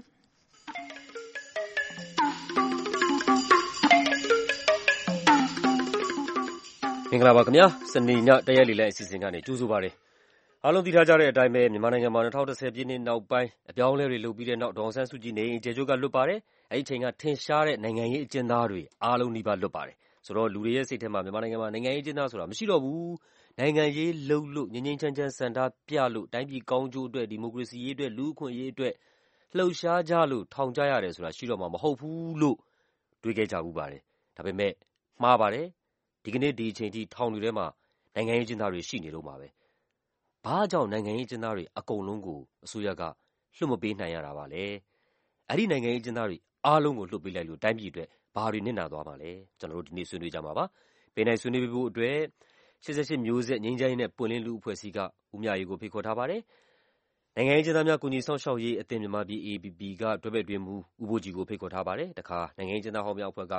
မင်္ဂလာပါခင်ဗျာစနေညတရက်လေးလိုက်အစီအစဉ်ကနေကြိုးဆိုပါရစေအားလုံးသိထားကြတဲ့အတိုင်းပဲမြန်မာနိုင်ငံမှာ2010ပြည့်နှစ်နောက်ပိုင်းအပြောင်းအလဲတွေလုပ်ပြီးတဲ့နောက်ဒေါ်အောင်ဆန်းစုကြည်နေကျေကျိုးကလွတ်ပါတယ်အဲ့ဒီချိန်ကထင်ရှားတဲ့နိုင်ငံရေးအကျဉ်းသားတွေအားလုံးနှိပါလွတ်ပါတယ်ဆိုတော့လူတွေရဲ့စိတ်ထဲမှာမြန်မာနိုင်ငံမှာနိုင်ငံရေးအကျဉ်းသားဆိုတာမရှိတော့ဘူးနိုင်ငံရေးလှုပ်လို့ငြိမ်းငြိမ်းချမ်းချမ်းစံတာပြလို့တိုင်းပြည်ကောင်းကျိုးအတွက်ဒီမိုကရေစီရေးအတွက်လူ့အခွင့်အရေးအတွက်လှုပ်ရှားကြလို့ထောင်ကြရတယ်ဆိုတာရှိတော့မှာမဟုတ်ဘူးလို့တွေးခဲ့ကြဘူးပါတယ်ဒါပေမဲ့မှားပါတယ်ဒီကနေ့ဒီအချိန်ထိထောင်တွေထဲမှာနိုင်ငံရေးကျင်းသားတွေရှိနေလို့မှာပဲဘာကြောင့်နိုင်ငံရေးကျင်းသားတွေအကုန်လုံးကိုအစိုးရကလွှတ်မပေးနိုင်ရတာပါလဲအဲ့ဒီနိုင်ငံရေးကျင်းသားတွေအားလုံးကိုလွှတ်ပေးလိုက်လို့တိုင်းပြည်အတွက်ဘာတွေနစ်နာသွားမှာလဲကျွန်တော်တို့ဒီနေ့ဆွေးနွေးကြမှာပါပင်နိုင်ဆွေးနွေးဖို့အတွက်88မျိုးဆက်ငြိမ်းချမ်းရေးနဲ့ပွင့်လင်းလူအဖွဲ့အစည်းကဦးမြရီကိုဖိတ်ခေါ်ထားပါတယ်နိုင်ငံရေးကျင်းသားများကုညီဆောင်ရှောက်ရေးအသင်းမြန်မာပြည် AAPP ကတွဲဘက်တွင်မူဦးဘိုးကြီးကိုဖိတ်ခေါ်ထားပါတယ်တခါနိုင်ငံရေးကျင်းသားဟောင်းများအဖွဲ့က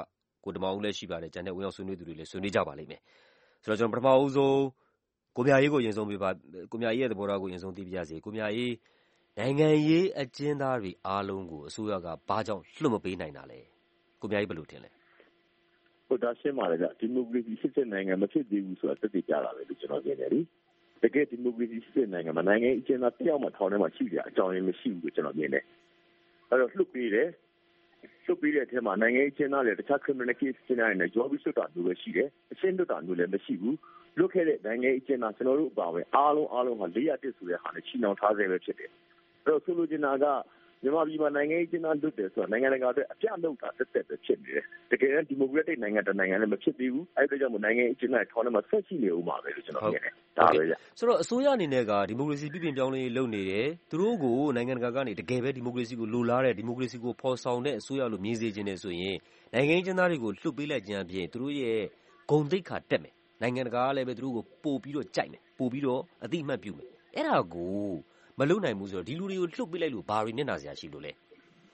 ကိုတမောင်ဦးလည်းရှိပါတယ်ကျန်တဲ့ဝင်ရောက်ဆွေးနွေးသူတွေလည်းဆွေးနွေးကြပါလိမ့်မယ်ဆိုတော့ကျွန်တော်ပထမဦးဆုံးကိုမြရေးကိုအရင်ဆုံးပြပါကိုမြရေးရဲ့သဘောထားကိုအရင်ဆုံးသိပြရစေကိုမြရေးနိုင်ငံရေးအကျဉ်းသားတွေအားလုံးကိုအစိုးရကဘာကြောင့်လွှတ်မပေးနိုင်တာလဲကိုမြရေးဘယ်လိုထင်လဲဟိုဒါရှင်းပါလေကဒီမိုကရေစီစစ်စစ်နိုင်ငံမဖြစ်သေးဘူးဆိုတာသိကြတာပဲလို့ကျွန်တော်မြင်တယ်လေတကယ်ဒီမိုကရေစီစစ်စစ်နိုင်ငံမှာနိုင်ငံအကျဉ်းသားတယောက်မှထောင်ထဲမှာရှိကြအကြောင်းရင်းမရှိဘူးလို့ကျွန်တော်မြင်တယ်အဲ့တော့လွှတ်ပေးတယ်လွှတ်ပေးတဲ့အထက်မှာနိုင်ငံအကျဉ်းသားတွေတခြား criminal case ကျင်းနေတယ်ကြောပြီးလွှတ်တာမျိုးပဲရှိတယ်အရှင်းလွှတ်တာမျိုးလည်းမရှိဘူးလွတ်ခဲ့တဲ့နိုင်ငံအကျဉ်းသားကျွန်တော်တို့အပါဝင်အားလုံးဟာ400ဆိုတဲ့ဟာနဲ့ချီနှောင်ထားစေပဲဖြစ်တယ်အဲ့တော့ဆိုလိုချင်တာကမြန်မာပြည်မှာနိုင်ငံရေးကျင်းသားလွတ်တယ်ဆိုတာနိုင်ငံတကာအတွက်အပြတ်လုပ်တာတက်ပဲဖြစ်နေတယ်တကယ်ဒီမိုကရက်တစ်နိုင်ငံတနိုင်ငံလည်းမဖြစ်သေးဘူးအဲ့ဒါကြောင့်နိုင်ငံရေးကျင်းသားထောင်ထဲမှာဆက်ရှိနေဦးမှာပဲလို့ကျွန်တော်မြင်တယ်ဒါပဲဗျဆိုတော့အစိုးရအနေနဲ့ကဒီမိုကရေစီပြည်ပြင်ပြောင်းလဲရေးလုပ်နေတယ်သူတို့ကိုနိုင်ငံတကာကနေတကယ်ပဲဒီမိုကရေစီကိုလိုလားတဲ့ဒီမိုကရေစီကိုဖော်ဆောင်တဲ့အစိုးရလို့မြင်စေချင်တယ်ဆိုရင်နိုင်ငံရေးကျင်းသားတွေကိုလွှတ်ပေးလိုက်ခြင်းအပြင်သူတို့ရဲ့ဂုဏ်သိက္ခာတက်မယ်နိုင်ငံတကာကလည်းပဲသူတို့ကိုပို့ပြီးတော့ကြိုက်မယ်ပို့ပြီးတော့အတိအမှတ်ပြုမယ်အဲ့ဒါကိုမလုပ်နိုင်ဘူးဆိုတော့ဒီလူတွေကိုလှုပ်ပေးလိုက်လို့ဘာတွေမျက်နှာစရာရှိလို့လဲ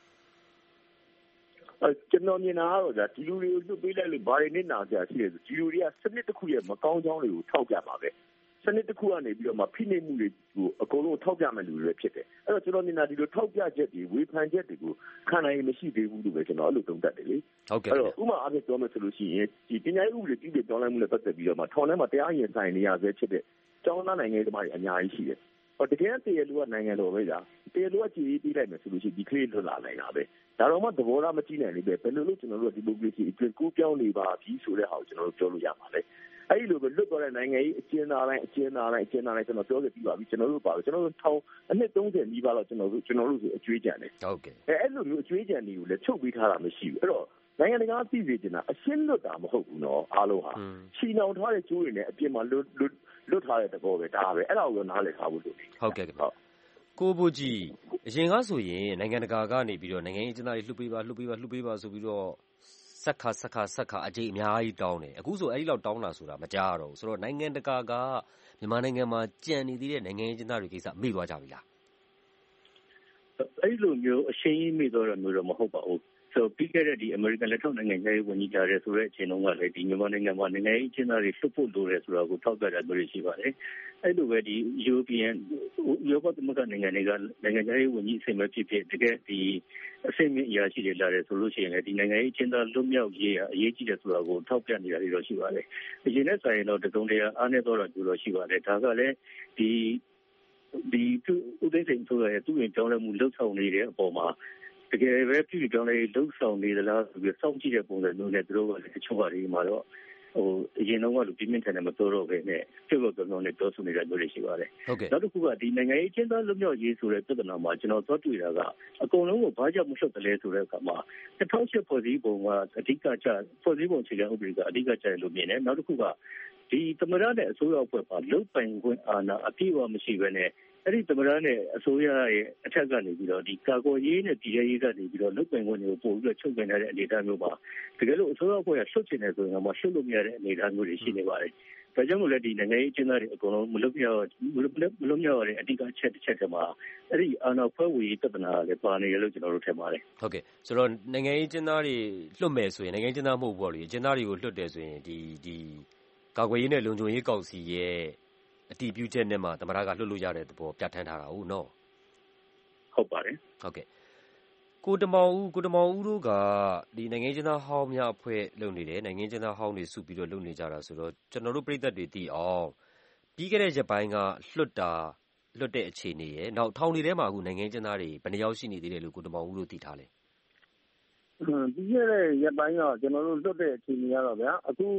ကျွန်တော်မြင်တာကတော့ဒါဒီလူတွေကိုလှုပ်ပေးလိုက်လို့ဘာတွေမျက်နှာစရာရှိလဲဆိုဒီလူတွေကစနစ်တစ်ခုရဲ့မကောင်းကြောင်းတွေကိုထောက်ပြပါပဲစနစ်တစ်ခုကနေပြီးတော့မှဖိနှိပ်မှုတွေကိုအကုန်လုံးထောက်ပြမဲ့လူတွေဖြစ်တယ်အဲ့တော့ကျွန်တော်မြင်တာဒီလိုထောက်ပြချက်တွေဝေဖန်ချက်တွေကိုခံနိုင်မရှိသေးဘူးလို့ပဲကျွန်တော်အဲ့လိုသုံးသပ်တယ်လေဟုတ်ကဲ့အဲ့တော့ဥပမာအားဖြင့်ပြောမယ်ဆိုလို့ရှိရင်ဒီပညာရေးဥပဒေတည်ပြီးပြောင်းလဲမှုနဲ့ပတ်သက်ပြီးတော့မှထောင်ထဲမှာတရားရင်ဆိုင်နေရဆဲဖြစ်တဲ့ကျောင်းသားနိုင်ငံရေးသမားတွေအများကြီးရှိတယ်တကယ်တရားလူကနိုင်ငံတော်ပဲကြာတရားလူကကြည်ပြီးလိုက်မယ်ဆိုလို့ရှိရင်ဒီကလေးလွတ်လာနိုင်တာပဲဒါတော့မှသဘောထားမကြည့်နိုင်လေပဲဘယ်လိုလို့ကျွန်တော်တို့ဒီမိုကရေစီအတွင်းကိုပြောင်းနေပါပြီဆိုတဲ့ဟာကိုကျွန်တော်တို့ပြောလို့ရပါလေအဲ့ဒီလိုပဲလွတ်သွားတဲ့နိုင်ငံရေးအကျဉ်းသားတိုင်းကျွန်တော်ပြောခဲ့ပြီးပါပြီကျွန်တော်တို့ပါပဲကျွန်တော်တို့ထောင်အနှစ်30နီးပါးလောက်ကျွန်တော်တို့ဆိုအကျွေးကြံတယ်ဟုတ်ကဲ့အဲ့လိုမျိုးအကျွေးကြံတွေကိုလည်းချုပ်ပေးထားတာမရှိဘူးအဲ့တော့နိုင်ငံတကာသိစေချင်တာအရှင်းလွတ်တာမဟုတ်ဘူးနော်အားလုံးဟာချီနှောင်ထားတဲ့ကျိုးတွေနဲ့အပြင်မှာလွတ်ထားတဲ့သဘောပဲဒါပဲအဲ့ဒါကိုနားလည်ထားဖို့လိုတယ်ဟုတ်ကဲ့ကိုဘိုကြီးအရင်ကဆိုရင်နိုင်ငံတကာကနေပြီးတော့နိုင်ငံရေးကျင်းသားတွေလှုပ်ပေးပါဆိုပြီးတော့ဆက်ခါအကြိမ်အများကြီးတောင်းတယ်အခုဆိုအဲ့ဒီလောက်တောင်းတာဆိုတာမကြားတော့ဘူးဆိုတော့နိုင်ငံတကာကမြန်မာနိုင်ငံမှာကြံနေသေးတဲ့နိုင်ငံရေးကျင်းသားတွေကိစ္စမေ့သွားကြပြီလားအဲ့လိုမျိုးအရှင်းကြီးမေ့သွားတာမျိုးတော့မဟုတ်ပါဘူးဆိုပြီးခဲ့တဲ့ဒီအမေရိကန်လက်ထောက်နိုင်ငံရေးဝန်ကြီးကြားတဲ့ဆိုတဲ့အချိန်တုန်းကလည်းဒီမြန်မာနိုင်ငံမှာနိုင်ငံရေးကျင်းသားတွေလှုပ်ဖို့လိုတယ်ဆိုတာကိုထောက်ပြတာမျိုးရှိပါတယ်အဲ့လိုပဲဒီ European သမဂ္ဂနိုင်ငံတွေကနိုင်ငံရေးဝန်ကြီးအဆင့်ပဲဖြစ်ဖြစ်တကယ်ဒီအဆင့်မြင့်အရာရှိတွေလာတယ်ဆိုလို့ရှိရင်လည်းဒီနိုင်ငံရေးကျင်းသားလွတ်မြောက်ရေးအရေးကြီးတယ်ဆိုတာကိုထောက်ပြနေတာတွေတော့ရှိပါတယ်အရင်နဲ့ဆိုင်ရင်တော့တစုံတရာအားနည်းတော့တာမျိုးတော့ရှိပါတယ်ဒါကလည်းဒီဥသိမ်းစိန်ဆိုတဲ့သူ့ရင်ကြောင်းလဲမှုလှုပ်ဆောင်နေတဲ့အပေါ်မှာတကယ်ပဲပြည်ပြောင်းလဲလှုပ်ဆောင်နေသလားဆိုပြီးစောင့်ကြည့်တဲ့ပုံစံမျိုးနဲ့သူတို့ကလည်းတချို့ဟာတွေမှာတော့အရင်တော့ကလူပြင်းပြင်းထန်ထန်မပြောတော့ဘဲနဲ့ပြုတ်ပြောင်းနဲ့ပြောဆိုနေတာမျိုးတွေရှိပါတယ်နောက်တစ်ခုကဒီနိုင်ငံရေးကျင်းသားလွတ်မြောက်ရေးဆိုတဲ့ပြဿနာမှာကျွန်တော်သွားတွေ့တာကအကုန်လုံးကိုဘာကြောင့်မလွတ်တယ်လဲဆိုတဲ့အခါမှာ2008ဖွဲ့စည်းပုံကအဓိကကျဖွဲ့စည်းပုံအခြေခံဥပဒေကအဓိကကျတယ်လို့မြင်တယ်နောက်တစ်ခုကဒီသမရနဲ့အစိုးရအဖွဲ့ပါလုံပိုင်ခွင့်အာဏာအပြည့်အဝမရှိဘဲနဲ့အဲ့ဒီသမရနဲ့အစိုးရရဲ့အထက်ကနေပြီးတော့ဒီကာကွယ်ရေးနဲ့ပြည်ထရေးကနေပြီးတော့လုံပိုင်ခွင့်တွေကိုပို့ပြီးတော့ချုပ်ကိုင်ထားတဲ့အနေအထားမျိုးပါတကယ်လို့အစိုးရအဖွဲ့ကရှုပ်ချင်တယ်ဆိုရင်တော့ရှုပ်လို့မရတဲ့အနေအထားမျိုးတွေရှိနေပါတယ်ဒါကြောင့်မို့လဲဒီနိုင်ငံရေးအကျဉ်းသားတွေအကုန်လုံးမလွတ်မြောက်ရတဲ့အဓိကအချက်တစ်ချက်တည်းမှာအဲ့ဒီအာဏာဖွဲ့ဝေရေးပြဿနာလည်းပါနေတယ်လို့ကျွန်တော်တို့ထင်ပါတယ်ဟုတ်ကဲ့ဆိုတော့နိုင်ငံရေးအကျဉ်းသားတွေလွတ်မယ်ဆိုရင်နိုင်ငံရေးအကျဉ်းသားမဟုတ်ဘူးပေါ့လေအကျဉ်းသားတွေကိုလွတ်တယ်ဆိုရင်ဒီကာကွယ်ရေးနဲ့လုံခြုံရေးကောင်စီရဲ့အတည်ပြုချက်နဲ့မှသမ္မတကလွှတ်လို့ရတဲ့သဘောပြဋ္ဌာန်းထားတာဟုတ်နော်ဟုတ်ပါတယ်ဟုတ်ကဲ့ကိုတမောင်ဦးတို့ကဒီနိုင်ငံကျင်းသားဟောင်းများအဖွဲ့လုပ်နေတယ်နိုင်ငံကျင်းသားဟောင်းတွေစုပြီးတော့လုပ်နေကြတာဆိုတော့ကျွန်တော်တို့ပြည်သက်တွေသိအောင်ပြီးခဲ့တဲ့ရက်ပိုင်းကလွတ်တဲ့အခြေအနေရယ်နောက်ထောင်တွေထဲမှာအခုနိုင်ငံကျင်းသားတွေဘယ်နှယောက်ရှိနေသေးတယ်လို့ကိုတမောင်ဦးတို့သိထားလဲပြီးခဲ့တဲ့ရက်ပိုင်းကကျွန်တော်တို့လွတ်တဲ့အခြေအနေရတော့ဗျာအခု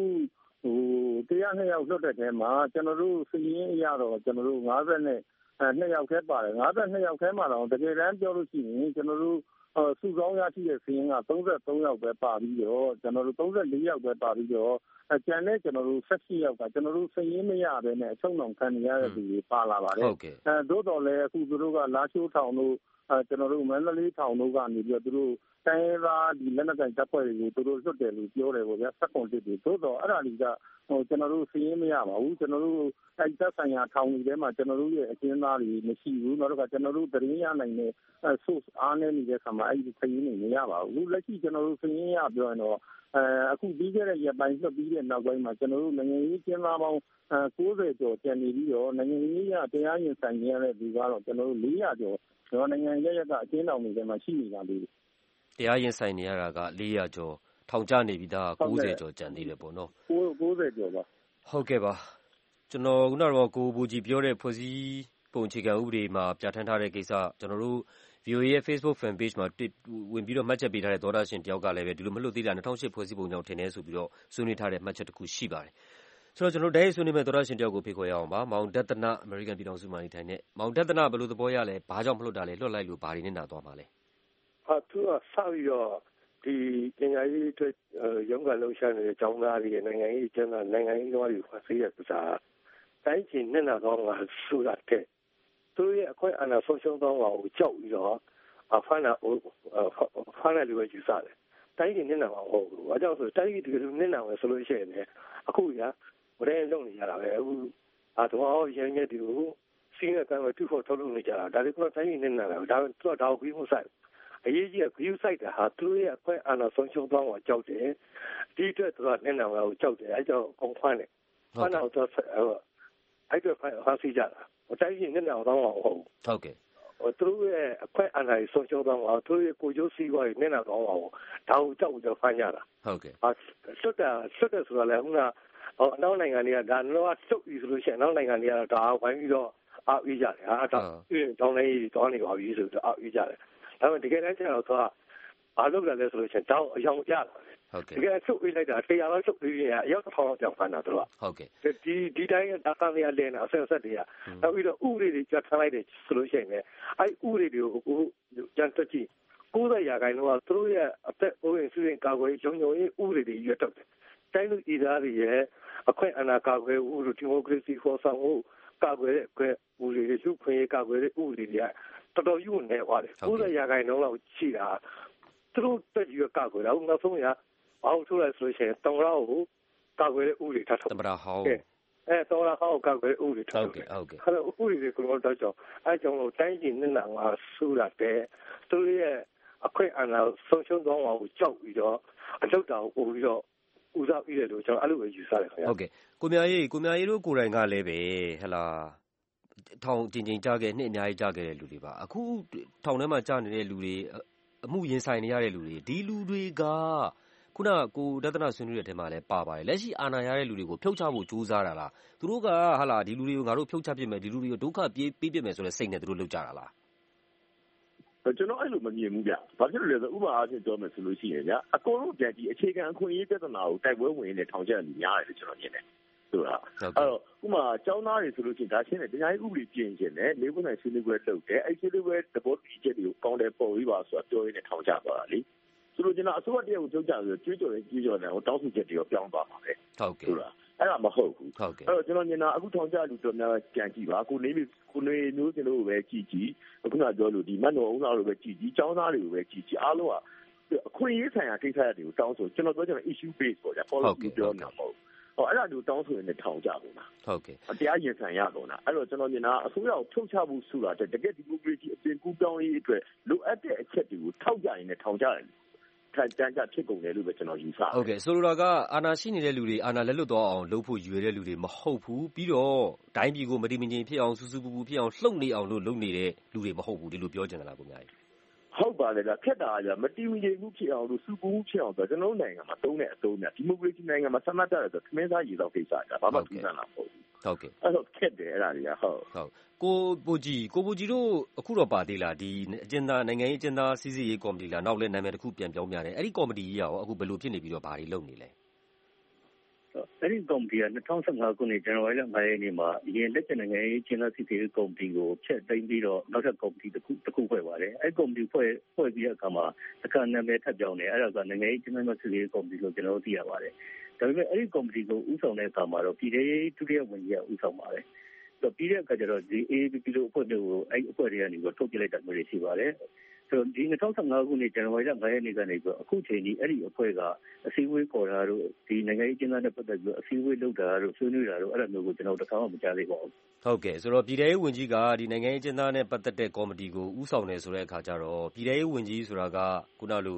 102ယောက်လွတ်တဲ့ထဲမှာကျွန်တော်တို့စည်ရင်းအရတော့ကျွန်တော်တို့52ယောက်ထဲပါတယ်52ယောက်ထဲမှာတော့တကယ်တမ်းပြောလို့ရှိရင်ကျွန်တော်တို့စုဆောင်းရရှိတဲ့စည်ရင်းက33ယောက်ပဲပါပြီးတော့ကျွန်တော်တို့34ယောက်ပဲပါပြီးတော့ကျန်တဲ့ကျွန်တော်တို့17ယောက်ကကျွန်တော်တို့စည်ရင်းမရဘဲနဲ့အချုံအောင်ခံနေရတဲ့သူတွေပါလာပါတယ်သို့တော်လည်းအခုသူတို့ကလာချိုးထောင်တို့ကျွန်တော်တို့မန္တလေးထောင်တို့ကနေပြီးတော့သူတို့တိုင်းသားဒီလက်နက်ကင်တပ်ဖွဲ့တွေကိုသူတို့လွတ်တယ်လို့ပြောတယ်ပေါ့ဗျာ7တစ်တွေသို့တော်အဲ့ဒါတွေကကျွန်တော်တို့စည်ရင်းမရပါဘူးကျွန်တော်တို့အဲ့တပ်ဆိုင်ရာထောင်တွေထဲမှာကျွန်တော်တို့ရဲ့အကျဉ်းသားတွေမရှိဘူးနောက်တော့ကျွန်တော်တို့သတင်းရနိုင်တဲ့ source အားနည်းနေတဲ့အခါမှာအဲ့ဒီစည်ရင်းတွေမရပါဘူးလက်ရှိကျွန်တော်တို့စည်ရင်းရပြောရင်တော့အခုပြီးခဲ့တဲ့ရက်ပိုင်းလွှတ်ပြီးတဲ့နောက်ပိုင်းမှာကျွန်တော်တို့နိုင်ငံရေးကျင်းသားပေါင်း90ကျော်ကျန်နေပြီးတော့နိုင်ငံရေးရတရားရင်ဆိုင်ရတဲ့လူကတော့ကျွန်တော်တို့400ကျော်ကျွန်တော်နိုင်ငံရဲ့ကအကျဉ်းထောင်တွေထဲမှာရှိနေတာလေတရားရင်ဆိုင်နေရတာက400ကျော်ထောင်ကျနေပြီးသား90ကျော်ကျန်သေးတယ်ပေါ့နော် 90ကျော်ပါဟုတ်ကဲ့ပါကျွန်တော်ခုနကတော့ကိုဘူကြီးပြောတဲ့ဖွဲ့စည်းပုံအခြေခံဥပဒေမှာပြဋ္ဌာန်းထားတဲ့ကိစ္စကျွန်တော်တို့ VOA ရဲ့ Facebook fan page မှာဝင်ပြီးတော့မှတ်ချက်ပေးထားတဲ့သောတာရှင်တယောက်ကလည်းပဲဒီလိုမလွတ်သေးတာ2008ဖွဲ့စည်းပုံကြောင့်ထင်တယ်ဆိုပြီးတော့ဆွေးနွေးထားတဲ့မှတ်ချက်တစ်ခုရှိပါတယ်ဆိုတော့ကျွန်တော်တိုင်းဆွေးနွေးမဲ့သောတာရှင်တယောက်ကိုဖိတ်ခေါ်ရအောင်ပါမောင်ဒသနအမေရိကန်ပြည်ထောင်စုမှာနေထိုင်တဲ့မောင်ဒသနဘယ်လိုသဘောရလဲဘာကြောင့်မလွတ်တာလဲလွတ်လိုက်လို့ဘာတွေနဲ့နာသွားမှာလဲသူကစပြီးတော့ဒီပညာရေးအတွက်ရုံးကလှုပ်ရှားနေတဲ့ကျောင်းသားတွေနိုင်ငံရေးကျန်းမာနိုင်ငံရေးတော်တွေဖတ်ဆေးရပစားတိုင်းပြည်နဲ့နာတော့ငါဆိုတာတဲ့သူရဲ့အခွင့်အာဏာဆုံးရှုံးသောဟာကိုကြောက်ပြီးတော့ဖမ်းလာလို့ယူဆတယ်တိုင်းပြည်နဲ့နာမှာဟုတ်ဘူး။ဘာကြောင့်ဆိုတိုင်းပြည်ဒီလိုနဲ့နာမယ်ဆိုလို့ရှိရင်အခုကဝရဲလုံနေကြတာပဲအခုတော့ရင်းနေဒီကိုစီးရကံတူဖို့ထုတ်လုပ်နေကြတာဒါတွေကတိုင်းပြည်နဲ့နာတာဒါတော့ဒါကိုပြီးမဆိုင်အရေးကြီးကဂရုစိုက်တာဟာသူရဲ့အခွင့်အာဏာဆုံးရှုံးသွားအောင်ကြောက်တယ်ဒီအတွက်သူကနဲ့နာမှာကိုကြောက်တယ်အဲကြောင့်ကုန်ဖမ်းတယ်ဖမ်းတော့အဲ့တော့ဖမ်းစီကြတာတိုင်းပြည်နဲ့နာတော့ဟုတ်ကဲ့သူတို့ရဲ့အခွင့်အာဏာဆုံးရှုံးသွားအောင်သူရဲ့ကိုကျိုးစီးပွားရေးနဲ့နာတော့အောင်ဒါကိုကြောက်ကြဖမ်းကြတာဟုတ်ကဲ့ဆွတ်တယ်ဆိုတော့လည်းခုနအနောက်နိုင်ငံတွေကဒါတော့စုပ်ပြီးဆိုလို့ရှိရင်အနောက်နိုင်ငံတွေကဒါဝိုင်းပြီးတော့အားပေးကြတယ်ဟာတောင်းနေတောင်းနေပါပြီဆိုတော့အားပေးကြတယ်ဒါပေမဲ့တကယ်တမ်းကျတော့သူကအားလုပ်တယ်လဲဆိုလို့ရှိရင်တောင်းအယောင်ကြတာဟုတ်ကဲ့တကယ်စုပ်ပေးလိုက်တာတရားလောက်စုပ်ပြီးရင်အယောက်1000လောက်ကြောင်ဖမ်းတာသူကဟုတ်ကဲ့ဒီတိုင်းဒါသံရလဲနေအဆက်ဆက်တွေကနောက်ပြီးတော့ဥပဒေတွေကြတ်ထားလိုက်တယ်ဆိုလို့ရှိရင်လည်းအဲ့ဥပဒေတွေကိုကြမ်းတက်ကြည့်90%ကသူတို့ရဲ့အသက်အိုးအိမ်စီးစိမ်ကာကွယ်ရေးရုံရေးဥပဒေတွေရွတ်တော့တယ်တိုင်းလူပြည်သားတွေရဲ့အခွင့်အာဏာကာကွယ်မှုဒီမိုကရေစီဖော်ဆောင်မှုကာကွယ်တဲ့ဥပဒေတွေလူခွင့်ရေးကာကွယ်တဲ့ဥပဒေတွေတော်တော်ယူနေသွားတယ်90%လောက်ရှိတာသူတို့တက်ယူကာကွယ်တာနောက်ဆုံးအောက်ထိုးလိုက်ဆိုရှင်တောင်ရောက်ကိုကာကွယ်တဲ့ဥပဒေထားထုတ်တမရဟောင်းတောင်ရောက်ဟောင်းကာကွယ်ဥပဒေထားဟုတ်ကဲ့အဲ့တော့ဥပဒေတွေကိုတော့ကြောင့်အဲ့ကြောင့်လို့တိုင်းပြည်နဲ့နာမှာဆူလာတဲ့သူရဲ့အခွင့်အာဏာဆုံးရှုံးသွားအောင်ကြောက်ပြီးတော့အလုပ်တာကိုပို့ပြီးတော့ဦးစားပေးတယ်လို့ကျွန်တော်အဲ့လိုပဲယူဆတယ်ခင်ဗျာဟုတ်ကဲ့ကိုမြရေးတို့ကိုယ်တိုင်ကလည်းပဲဟလာထောင်ကျင်ကြခဲ့နှစ်အများကြီးကြခဲ့တဲ့လူတွေပါအခုထောင်ထဲမှာကြာနေတဲ့လူတွေအမှုရင်ဆိုင်နေရတဲ့လူတွေဒီလူတွေကခုနကိုဒသနဆွေးနွေးတဲ့အထက်မှာလည်းပါပါတယ်လက်ရှိအာဏာရတဲ့လူတွေကိုဖြုတ်ချဖို့ကြိုးစားတာလားသူတို့ကဟလာဒီလူတွေကိုငါတို့ဖြုတ်ချပစ်မယ်ဒီလူတွေကိုဒုက္ခပေးပစ်မယ်ဆိုတဲ့စိတ်နဲ့သူတို့လုပ်ကြတာလားကျွန်တော်အဲ့လိုမမြင်ဘူးဗျ။ဘာဖြစ်လို့လဲဆိုဥပမာအားဖြင့်ပြောမယ်ဆိုလို့ရှိရင်ဗျအကုန်လုံးပြန်ဒီအခြေခံအခွင့်အရေးပြဿနာကိုတိုက်ပွဲဝင်နေထောင်ကျနေများတယ်လို့ကျွန်တော်မြင်တယ်။ဆိုတာအဲ့တော့ဥပမာကျောင်းသားတွေဆိုလို့ရှိရင်ဒါရှင်းတယ်တရားရေးဥပဒေပြင်ခြင်းနဲ့လေးခုနိုင်ဆွေးနွေးပွဲလုပ်တယ်အဲ့ဆွေးနွေးပွဲသဘောတူညီချက်တွေကိုကောင်းတယ်ပေါ်ပြီးပါဆိုတော့ပြောရင်းနဲ့ထောင်ကျသွားတာလေ။ဆိုလို့ကျွန်တော်အစိုးရတရားကိုပြောကြဆိုကြွေးကြော်တယ်တောင်းဆိုချက်တွေရောပြောင်းသွားပါပဲ။ဟုတ်ကဲ့ဆိုတာအဲ့ဒါမဟုတ်ဘူးဟုတ်ကဲ့အဲ့တော့ကျွန်တော်မြင်တာအခုထောင်ကျလူတော်များကြံကြည့်ပါကိုနေမျိုးစင်တို့ပဲကြည့်အခုနပြောလို့ဒီမတ်တော်ဦးသားတို့ပဲကြည့်ကျောင်းသားတွေကိုပဲကြည့်အားလုံးကအခွင့်အရေးဆိုင်ရာကိစ္စတွေကိုတောင်းဆိုကျွန်တော်ပြောချင်တာ issue base ပေါ့ဗျာ policy ပြောနေတာမဟုတ်အဲ့ဒါတို့တောင်းဆိုရင်လည်းထောင်ကြဘူးလားဟုတ်ကဲ့တရားရင်ဆိုင်ရတော့လားအဲ့တော့ကျွန်တော်မြင်တာအစိုးရကိုဖြုတ်ချဖို့ဆိုတာတကယ်ဒီမိုကရေစီအစဉ်ကူးပြောင်းရေးအတွက်လိုအပ်တဲ့အချက်တွေကိုထောက်ကြရင်လည်းထောင်ကြတယ်တန်းကြဖြစ်ကုန်တယ်လို့ပဲကျွန်တော်ယူဆတယ်ဟုတ်ကဲ့ဆိုလိုတာကအာဏာရှိနေတဲ့လူတွေအာဏာလက်လွတ်သွားအောင်လုပ်ဖို့ရွေတဲ့လူတွေမဟုတ်ဘူးပြီးတော့တိုင်းပြည်ကိုမတည်မငြိမ်ဖြစ်အောင်စူးစူးပူပူဖြစ်အောင်လှုပ်နေအောင်လို့လုပ်နေတဲ့လူတွေမဟုတ်ဘူးဒီလိုပြောချင်တယ်လားကိုများကြီးဟုတ်ပါတယ်ဗျခက်တာကမတည်မငြိမ်မှုဖြစ်အောင်လို့စူပူမှုဖြစ်အောင်ဆိုကျွန်တော်တို့နိုင်ငံမှာသုံးတဲ့အသုံးများဒီမိုကရေစီနိုင်ငံမှာဆန္ဒပြတယ်ဆိုခမင်းသားရေသောကိစ္စကဘာမှပြီးနိုင်မှာမဟုတ်ဘူးဟုတ်ကဲ့အဲ့တော့ခက်တယ်အဲ့ဒါတွေကဟုတ်ကိုဘူကြီးတို့အခုတော့ပါသေးလားဒီအကျဉ်းသားနိုင်ငံရေးအကျဉ်းသားစီးစီးရေးကော်မတီလားနောက်လဲနာမည်တစ်ခုပြန်ပြောင်းပြတယ်အဲ့ဒီကော်မတီကြီးရောအခုဘယ်လိုဖြစ်နေပြီးတော့ဘာတွေလုပ်နေလဲအဲ့ဒီကော်မတီက2015ခုနှစ်ဇန်နဝါရီလ9ရက်နေ့မှာအရင်လက်ကျန်နိုင်ငံရေးအကျဉ်းသားစီးစီးရေးကော်မတီကိုဖျက်သိမ်းပြီးတော့နောက်ထပ်ကော်မတီတစ်ခုဖွဲ့ပါတယ်အဲ့ကော်မတီဖွဲ့ပြီးတဲ့အခါမှာအခါနာမည်ထပ်ပြောင်းတယ်အဲ့ဒါကနိုင်ငံရေးအကျဉ်းသားစီးစီးရေးကော်မတီလို့ကျွန်တော်တို့သိရပါတယ်ဒါပေမဲ့အဲ့ဒီကော်မတီကိုဦးဆောင်တဲ့အခါမှာတော့ပြည်ထောင်ဒုတိယဝန်ကြီးကဦးဆောင်ပါတယ်ပြီးတဲ့အခါကျတော့ဒီ AAPP လို့အဖွဲ့တွေကိုအဲ့အဖွဲ့တွေကနေပြီးထုတ်ပြလိုက်တာမျိုးတွေရှိပါတယ်ဆိုတော့ဒီ2015ခုနှစ်ဇန်နဝါရီလ9ရက်နေ့ကနေပြီးအခုချိန်ဒီအဲ့ဒီအဖွဲ့ကအစည်းအဝေးခေါ်တာတို့ဒီနိုင်ငံရေးကျင်းပတဲ့ပတ်သက်ပြီးအစည်းအဝေးလုပ်တာတို့ဆွေးနွေးတာတို့အဲ့လိုမျိုးကိုကျွန်တော်တစ်ခါမှမကြားသေးပါဘူးဟုတ်ကဲ့ဆိုတော့ပြည်ထောင်ရေးဝန်ကြီးကဒီနိုင်ငံရေးကျင်းပတဲ့ပတ်သက်တဲ့ကော်မတီကိုဦးဆောင်နေဆိုတဲ့အခါကျတော့ပြည်ထောင်ရေးဝန်ကြီးဆိုတာကခုနလို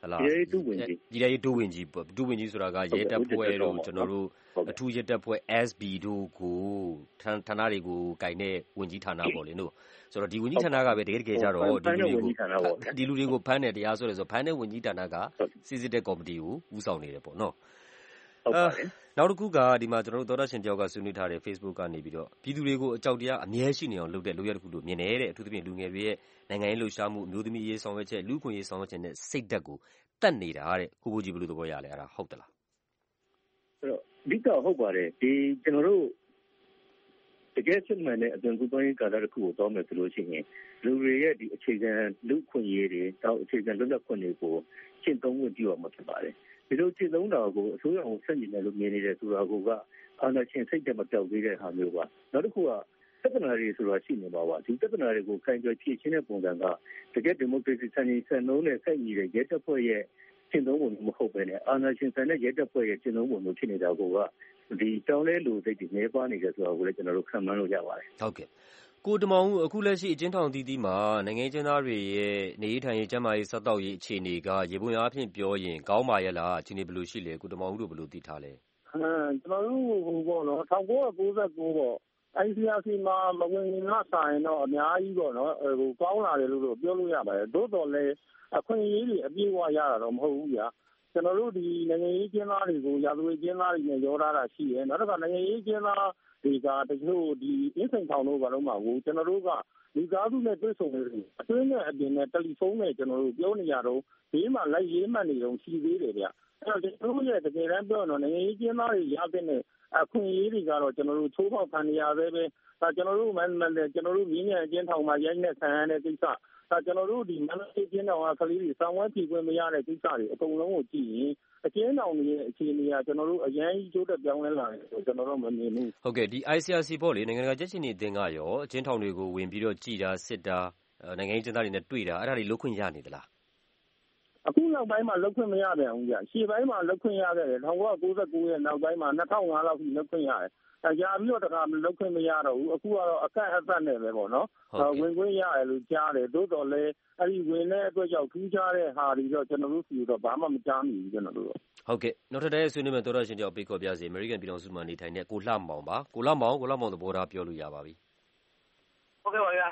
ပြည်ထဲရေးဒုဝန်ကြီးဆိုတာကရဲတပ်ဖွဲ့တို့ကျွန်တော်တို့အထူးရဲတပ်ဖွဲ့ SB တို့ကိုဌာနတွေကိုကိုင်တဲ့ဝန်ကြီးဌာနပေါ့လေနော်ဆိုတော့ဒီဝန်ကြီးဌာနကပဲတကယ်ကြတော့ဒီလူတွေကိုဖမ်းတယ်တရားစွဲတယ်ဆိုဖမ်းတဲ့ဝန်ကြီးဌာနကစစ်စစ်တဲ့ကော်မတီကိုဦးဆောင်နေတယ်ပေါ့နော်နောက်တစ်ခုကဒီမှာကျွန်တော်တို့သောတာရှင်တယောက်ကဆွေးနွေးထားတဲ့ Facebook ကနေပြီးတော့ပြည်သူတွေကိုအကြောက်တရားအမြဲရှိနေအောင်လုပ်တဲ့လုပ်ရတစ်ခုလို့မြင်တယ်တဲ့အထူးသဖြင့်လူငယ်တွေရဲ့နိုင်ငံရေးလှုပ်ရှားမှုအမျိုးသမီးရေးဆောင်ရွက်ချက်လူ့ခွင့်ရေးဆောင်ရွက်ချက်နဲ့စိတ်ဓာတ်ကိုတတ်နေတာတဲ့ကိုဘိုးကြီးဘယ်လိုသဘောရလဲအဲ့ဒါဟုတ်သလားအဲ့တော့အဓိကဟုတ်ပါတယ်ဒီကျွန်တော်တို့တကယ်စစ်မှန်တဲ့အသွင်ကူးပြောင်းရေးကာလတစ်ခုကိုတောင်းမယ်ဆိုလို့ရှိရင်လူတွေရဲ့ဒီအခြေခံလူ့ခွင့်ရေးတွေတောက်အခြေခံလွတ်လပ်ခွင့်တွေကိုရှင်းသုံးဝင်ပြုရမှာဖြစ်ပါတယ်ဒီလိုရှင်းသုံးတာကိုအစိုးရအောင်ဆက်ညီတယ်လို့မြင်နေတယ်ဆိုတာကအာဏာရှင်စိတ်တက်မပြောက်သေးတဲ့ဟာမျိုးပါနောက်တစ်ခုကပြဿနာတွေဆိုတာရှိနေပါပါဒီပြဿနာတွေကိုခိုင်ကျော်ဖြေရှင်းတဲ့ပုံစံကတကယ်ဒီမိုကရေစီစံချိန်စံနှုန်းနဲ့ဆက်ညီတဲ့ရဲတပ်ဖွဲ့ရဲ့ရှင်းသုံးပုံမဟုတ်ပဲနဲ့အာဏာရှင်စံတဲ့ရဲတပ်ဖွဲ့ရဲ့ရှင်းသုံးပုံမျိုးဖြစ်နေတာကဒီတောင်းလဲလူစိတ်တွေနေပါနေတယ်ဆိုတာကိုလည်းကျွန်တော်တို့ခံမှန်းလို့ရပါတယ်ဟုတ်ကဲ့ကိုတမောင်အခုလက်ရှိအကျဉ်းထောင်တည်တည်မှာနိုင်ငံရေးကျန်းသားတွေရဲ့နေထိုင်ရေးကျန်းမာရေးစောင့်ရှောက်ရေးအခြေအနေကရေပုံရအဖြစ်ပြောရင်ကောင်းပါရဲ့လားအခြေအနေဘယ်လိုရှိလဲကိုတမောင်တို့ဘယ်လိုသိထားလဲကျွန်တော်တို့ပေါ့နော်1999ပေါ့ICRC မှာမဝင်ခင်ကဆိုင်တော့အများကြီးပေါ့နော်ကောင်းလာတယ်လို့ပြောလို့ရပါတယ်သို့တော်လည်းအခွင့်အရေးတွေအပြည့်အဝရတာတော့မဟုတ်ဘူးဗျာကျွန်တော်တို့ဒီနိုင်ငံရေးကျင်းသားတွေကိုရာဇဝတ်ကျင်းသားတွေနဲ့ရောထားတာရှိတယ်နောက်တစ်ခါနိုင်ငံရေးကျင်းသားတွေကတချို့ဒီအင်းစိန်ထောင်တို့ဘာလို့မှကိုကျွန်တော်တို့ကလူသားစုနဲ့တွေ့ဆုံနေတယ်အတွင်းနဲ့အပြင်နဲ့တယ်လီဖုန်းနဲ့ကျွန်တော်တို့ပြောနေရတော့ဒီမှာလိုက်ရေးမှတ်နေတော့ရှိသေးတယ်ဗျအဲ့တော့ကျွန်တော်တို့ရဲ့တကယ်တမ်းပြောတော့နိုင်ငံရေးကျင်းသားတွေရတဲ့အခွင့်အရေးတွေကတော့ကျွန်တော်တို့ချိုးဖောက်ခံရသေးပဲဒါကျွန်တော်တို့မှန်တယ်ကျွန်တော်တို့မြင်းမြန်အကျဉ်းထောင်မှာရိုက်နှက်ခံရတဲ့ကိစ္စဒါကျွန်တော်တို့ဒီမန္တလေးကျင်းထောင်ကကလေးတွေစောင်းဝဲဖြည့်ခွင့်မရတဲ့ကိစ္စတွေအကုန်လုံးကိုကြည့်ရင်အကျဉ်းထောင်ရဲ့အခြေအနေကကျွန်တော်တို့အရင်ကြီးကျိုးတက်ပြောင်းလဲလာတယ်ဆိုကျွန်တော်တို့မမြင်ဘူးဟုတ်ကဲ့ဒီ ICRC ပေါ့လေနိုင်ငံတကာကြက်ချင်နေအသင်းကရောအကျဉ်းထောင်တွေကိုဝင်ပြီးတော့ကြည်တာစစ်တာနိုင်ငံရေးကျင်းသားတွေနဲ့တွေ့တာအဲ့ဒါတွေလုပ်ခွင့်ရနေသလားအခုနောက်ပိုင်းမှာလုပ်ခွင့်မရပြန်ဘူးကြာရှေ့ပိုင်းမှာလုပ်ခွင့်ရခဲ့တယ်1999ရဲ့နောက်ပိုင်းမှာ2005လောက်ထိလုပ်ခွင့်ရတယ်ကြာပြီးတော့တခါလုပ်ခွင့်မရတော့ဘူးအခုကတော့အခက်အသက်နဲ့ပဲပေါ့နော်ဝင်ခွင့်ရတယ်လို့ကြားတယ်သို့တော်လည်းအဲ့ဒီဝင်တဲ့အတွက်ကြောင့်ထူးခြားတဲ့ဟာတွေတော့ကျွန်တော်တို့စီတော့ဘာမှမကြားမိဘူးကျွန်တော်တို့ဟုတ်ကဲ့နောက်ထပ်တဲ့ဆွေးနွေးမယ့်သောရရှင်တယောက်ပေးခေါ်ပြစေ American ပြည်ထောင်စုမှာနေထိုင်တဲ့ကိုလှမောင်ပါကိုလှမောင်သဘောထားပြောလို့ရပါပြီဟုတ်ကဲ့ပါဗျာ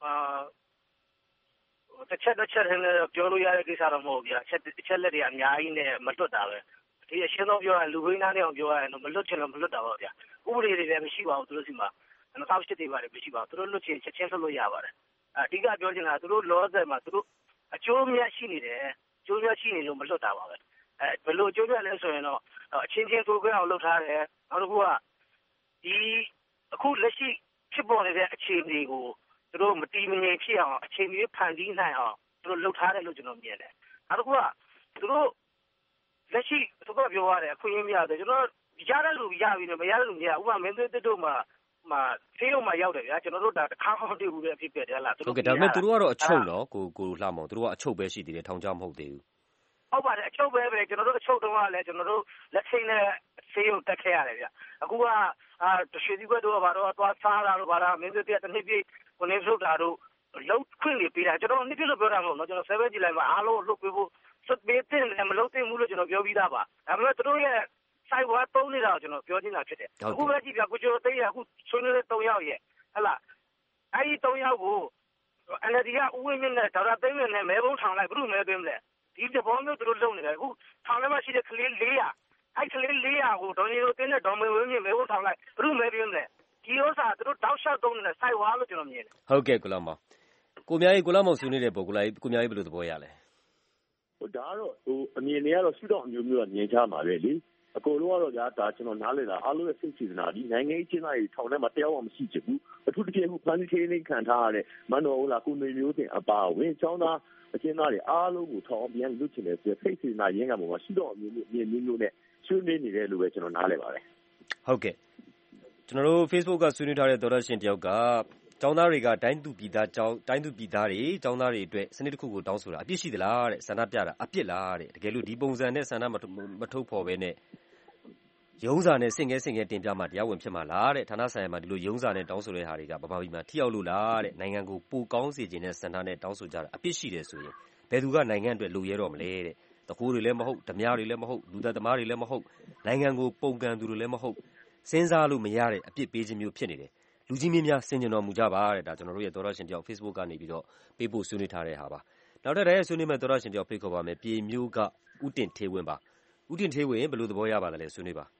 တစ်ချက်နဲ့ပြောလို့ရတဲ့ကိစ္စတော့မဟုတ်ဘူးဗျာတစ်ချက်လက်တွေအများကြီးနဲ့မလွတ်တာပဲဒီအရှင်းဆုံးပြောရရင်လူဘိန်းသားနဲ့အောင်ပြောရရင်တော့မလွတ်ချင်လို့မလွတ်တာပါဗျာဥပဒေတွေလည်းမရှိပါဘူးသူတို့စီမှာ2008တွေပါတယ်မရှိပါဘူးသူတို့လွတ်ချင်ချက်ချင်းလွတ်ရပါတယ်အဓိကပြောချင်တာသူတို့လောဆယ်မှာသူတို့အကျိုးမြတ်ရှိနေတယ်အကျိုးမြတ်ရှိနေလို့မလွတ်တာပါပဲဘယ်လိုအကျိုးမြတ်လဲဆိုရင်တော့အချင်းချင်းတိုးခွဲအောင်လုပ်ထားတယ်နောက်တစ်ခုကဒီအခုလက်ရှိဖြစ်ပေါ်နေတဲ့အခြေအနေကိုသူတို့မတီးမငြိမ်ဖြစ်အောင်အချိန်ကြီးဖန်တီးနိုင်အောင်သူတို့လုပ်ထားတယ်လို့ကျွန်တော်မြင်တယ်နောက်တစ်ခုကသူတို့လက်ရှိသူကပြောရတယ်အခွင့်အရေးမရတယ်ကျွန်တော်ရတဲ့လူရပြီနဲ့မရတဲ့လူမရဥပမာမင်းသွေးတစ်တို့မှာဖေးုံမှာရောက်တယ်ဗျာကျွန်တော်တို့ဒါတစ်ခါမှမတွေ့ဘူးပဲဖြစ်ပြတယ်လားဟုတ်ကဲ့ဒါပေမဲ့သူတို့ကတော့အချုပ်နော်ကိုလှမောင်သူတို့ကအချုပ်ပဲရှိသေးတယ်ထောင်ချမဟုတ်သေးဘူးဟုတ်ပါတယ်အချုပ်ပဲကျွန်တော်တို့အချုပ်တုန်းကလည်းကျွန်တော်တို့လက်ထိန်နဲ့ဖေးုံတက်ခဲ့ရတယ်ဗျာအခုကရွှေစည်းကွက်တို့ကဘာတော့သွားစားတာတို့ဘာသာမင်းသွေးတစ်နှစ်ပြည့်ကိုနေထုတ်တာတို့လုံးခွင့်လေးပေးတာကျွန်တော်နှစ်ပြည့်လို့ပြောတာမဟုတ်နော်ကျွန်တော်7 July မှာအားလုံးလှုပ်ပေးဖို့စက်ပေးတဲ့မလုပ်သင့်ဘူးလို့ကျွန်တော်ပြောပြီးသားပါဒါပေမဲ့သူတို့ရဲ့စိုက်ဝါသုံးနေတာကိုကျွန်တော်ပြောနေတာဖြစ်တယ်အခုပဲကြည့်ပြကိုကျော်သိရအခုဆွေးနွေးတဲ့3ယောက်ရဲ့ဟဲ့လားအဲ့ဒီ3ယောက်ကို NLD ကဦးဝင်းမြင့်နဲ့ဒေါက်တာသိန်းမြင့်နဲ့မဲဘုံထောင်လိုက်ဘုရုမဲသွင်းမလဲဒီသဘောမျိုးသူတို့လုပ်နေတယ်အခုထောင်ထဲမှာရှိတဲ့ကလေး400အဲ့ကလေး400ကိုဒေါ်ရီတို့တင်းတဲ့ဒေါ်မေဝင်းမြင့်မဲဘုံထောင်လိုက်ဘုရုမဲသွင်းမလဲဒီဥစ္စာသူတို့တောက်လျှောက်သုံးနေတဲ့စိုက်ဝါလို့ကျွန်တော်မြင်တယ်ဟုတ်ကဲ့ကိုလှမောင်ကိုမြကြီးကိုလှမောင်ဆွေးနွေးတဲ့ပုံကိုမြကြီးဘယ်လိုသဘောရလဲဒါကတော့အမြင်တွေကတော့ရှုထောင့်အမျိုးမျိုးကမြင်ကြမှာပဲလေအကုန်လုံးကတော့ဒါကျွန်တော်နားလည်တာအားလုံးရဲ့စိတ်ချစနာဒီနိုင်ငံရေးကျင်းသားတွေထောင်ထဲမှာတရားဝင်မရှိချင်ဘူးအထူးသဖြင့်အခုဖန်တီးထိန်းခံထားရတဲ့မန်တော်ဟုတ်လားကိုနေမျိုးတင်အပါဝင်ចောင်းသားအကျဉ်းသားတွေအားလုံးကိုထောင်ပြန်လွတ်ချင်တယ်ဆိုစိတ်ချစနာရင်းကပုံမှာရှုထောင့်အမျိုးမျိုးနဲ့ဆွေးနွေးနေတယ်လို့ပဲကျွန်တော်နားလည်ပါတယ်ဟုတ်ကဲ့ကျွန်တော်တို့ Facebook ကဆွေးနွေးထားတဲ့သောရရှင်တယောက်ကကျောင်းသားတွေကတိုင်းသူပြည်သားတွေကျောင်းသားတွေအတွက်စနစ်တစ်ခုကိုတောင်းဆိုတာအပြစ်ရှိသလားတဲ့ဆန္ဒပြတာအပြစ်လားတဲ့တကယ်လို့ဒီပုံစံနဲ့ဆန္ဒမထုတ်ဖော်ဘဲနဲ့ရုံးစာနဲ့စင်ငယ်တင်ပြမှတရားဝင်ဖြစ်မှာလားတဲ့ဌာနဆိုင်ရာမှာဒီလိုရုံးစာနဲ့တောင်းဆိုတဲ့ဟာတွေကဗမာပြည်မှာထိရောက်လို့လားတဲ့နိုင်ငံကိုပိုကောင်းစေခြင်းနဲ့ဆန္ဒနဲ့တောင်းဆိုကြတာအပြစ်ရှိတယ်ဆိုရင်ဘယ်သူကနိုင်ငံအတွက်လိုရဲတော့မလဲတဲ့တခိုးတွေလည်းမဟုတ်ဓမြတွေလည်းမဟုတ်လူသက်သမားတွေလည်းမဟုတ်နိုင်ငံကိုပုန်ကန်သူတွေလည်းမဟုတ်စဉ်းစားလို့မရတဲ့အပြစ်ပေးခြင်းမျိုးဖြစ်နေတယ်လူကြီးမင်းများဆင်ခြင်တော်မူကြပါတဲ့ဒါကျွန်တော်တို့ရဲ့သောရရှင်တယောက် Facebook ကနေပြီးတော့ပေးပို့ဆွေးနွေးထားတဲ့ဟာပါနောက်ထပ်တဲ့ဆွေးနွေးမဲ့သောရရှင်တယောက်ဖိတ်ခေါ်ပါမယ်ပြည်မျိုးကဥတင်ထေးဝင်းပါဥတင်ထေးဝင်းဘယ်လိုသဘောရပါလဲဆွေးနွေးပါ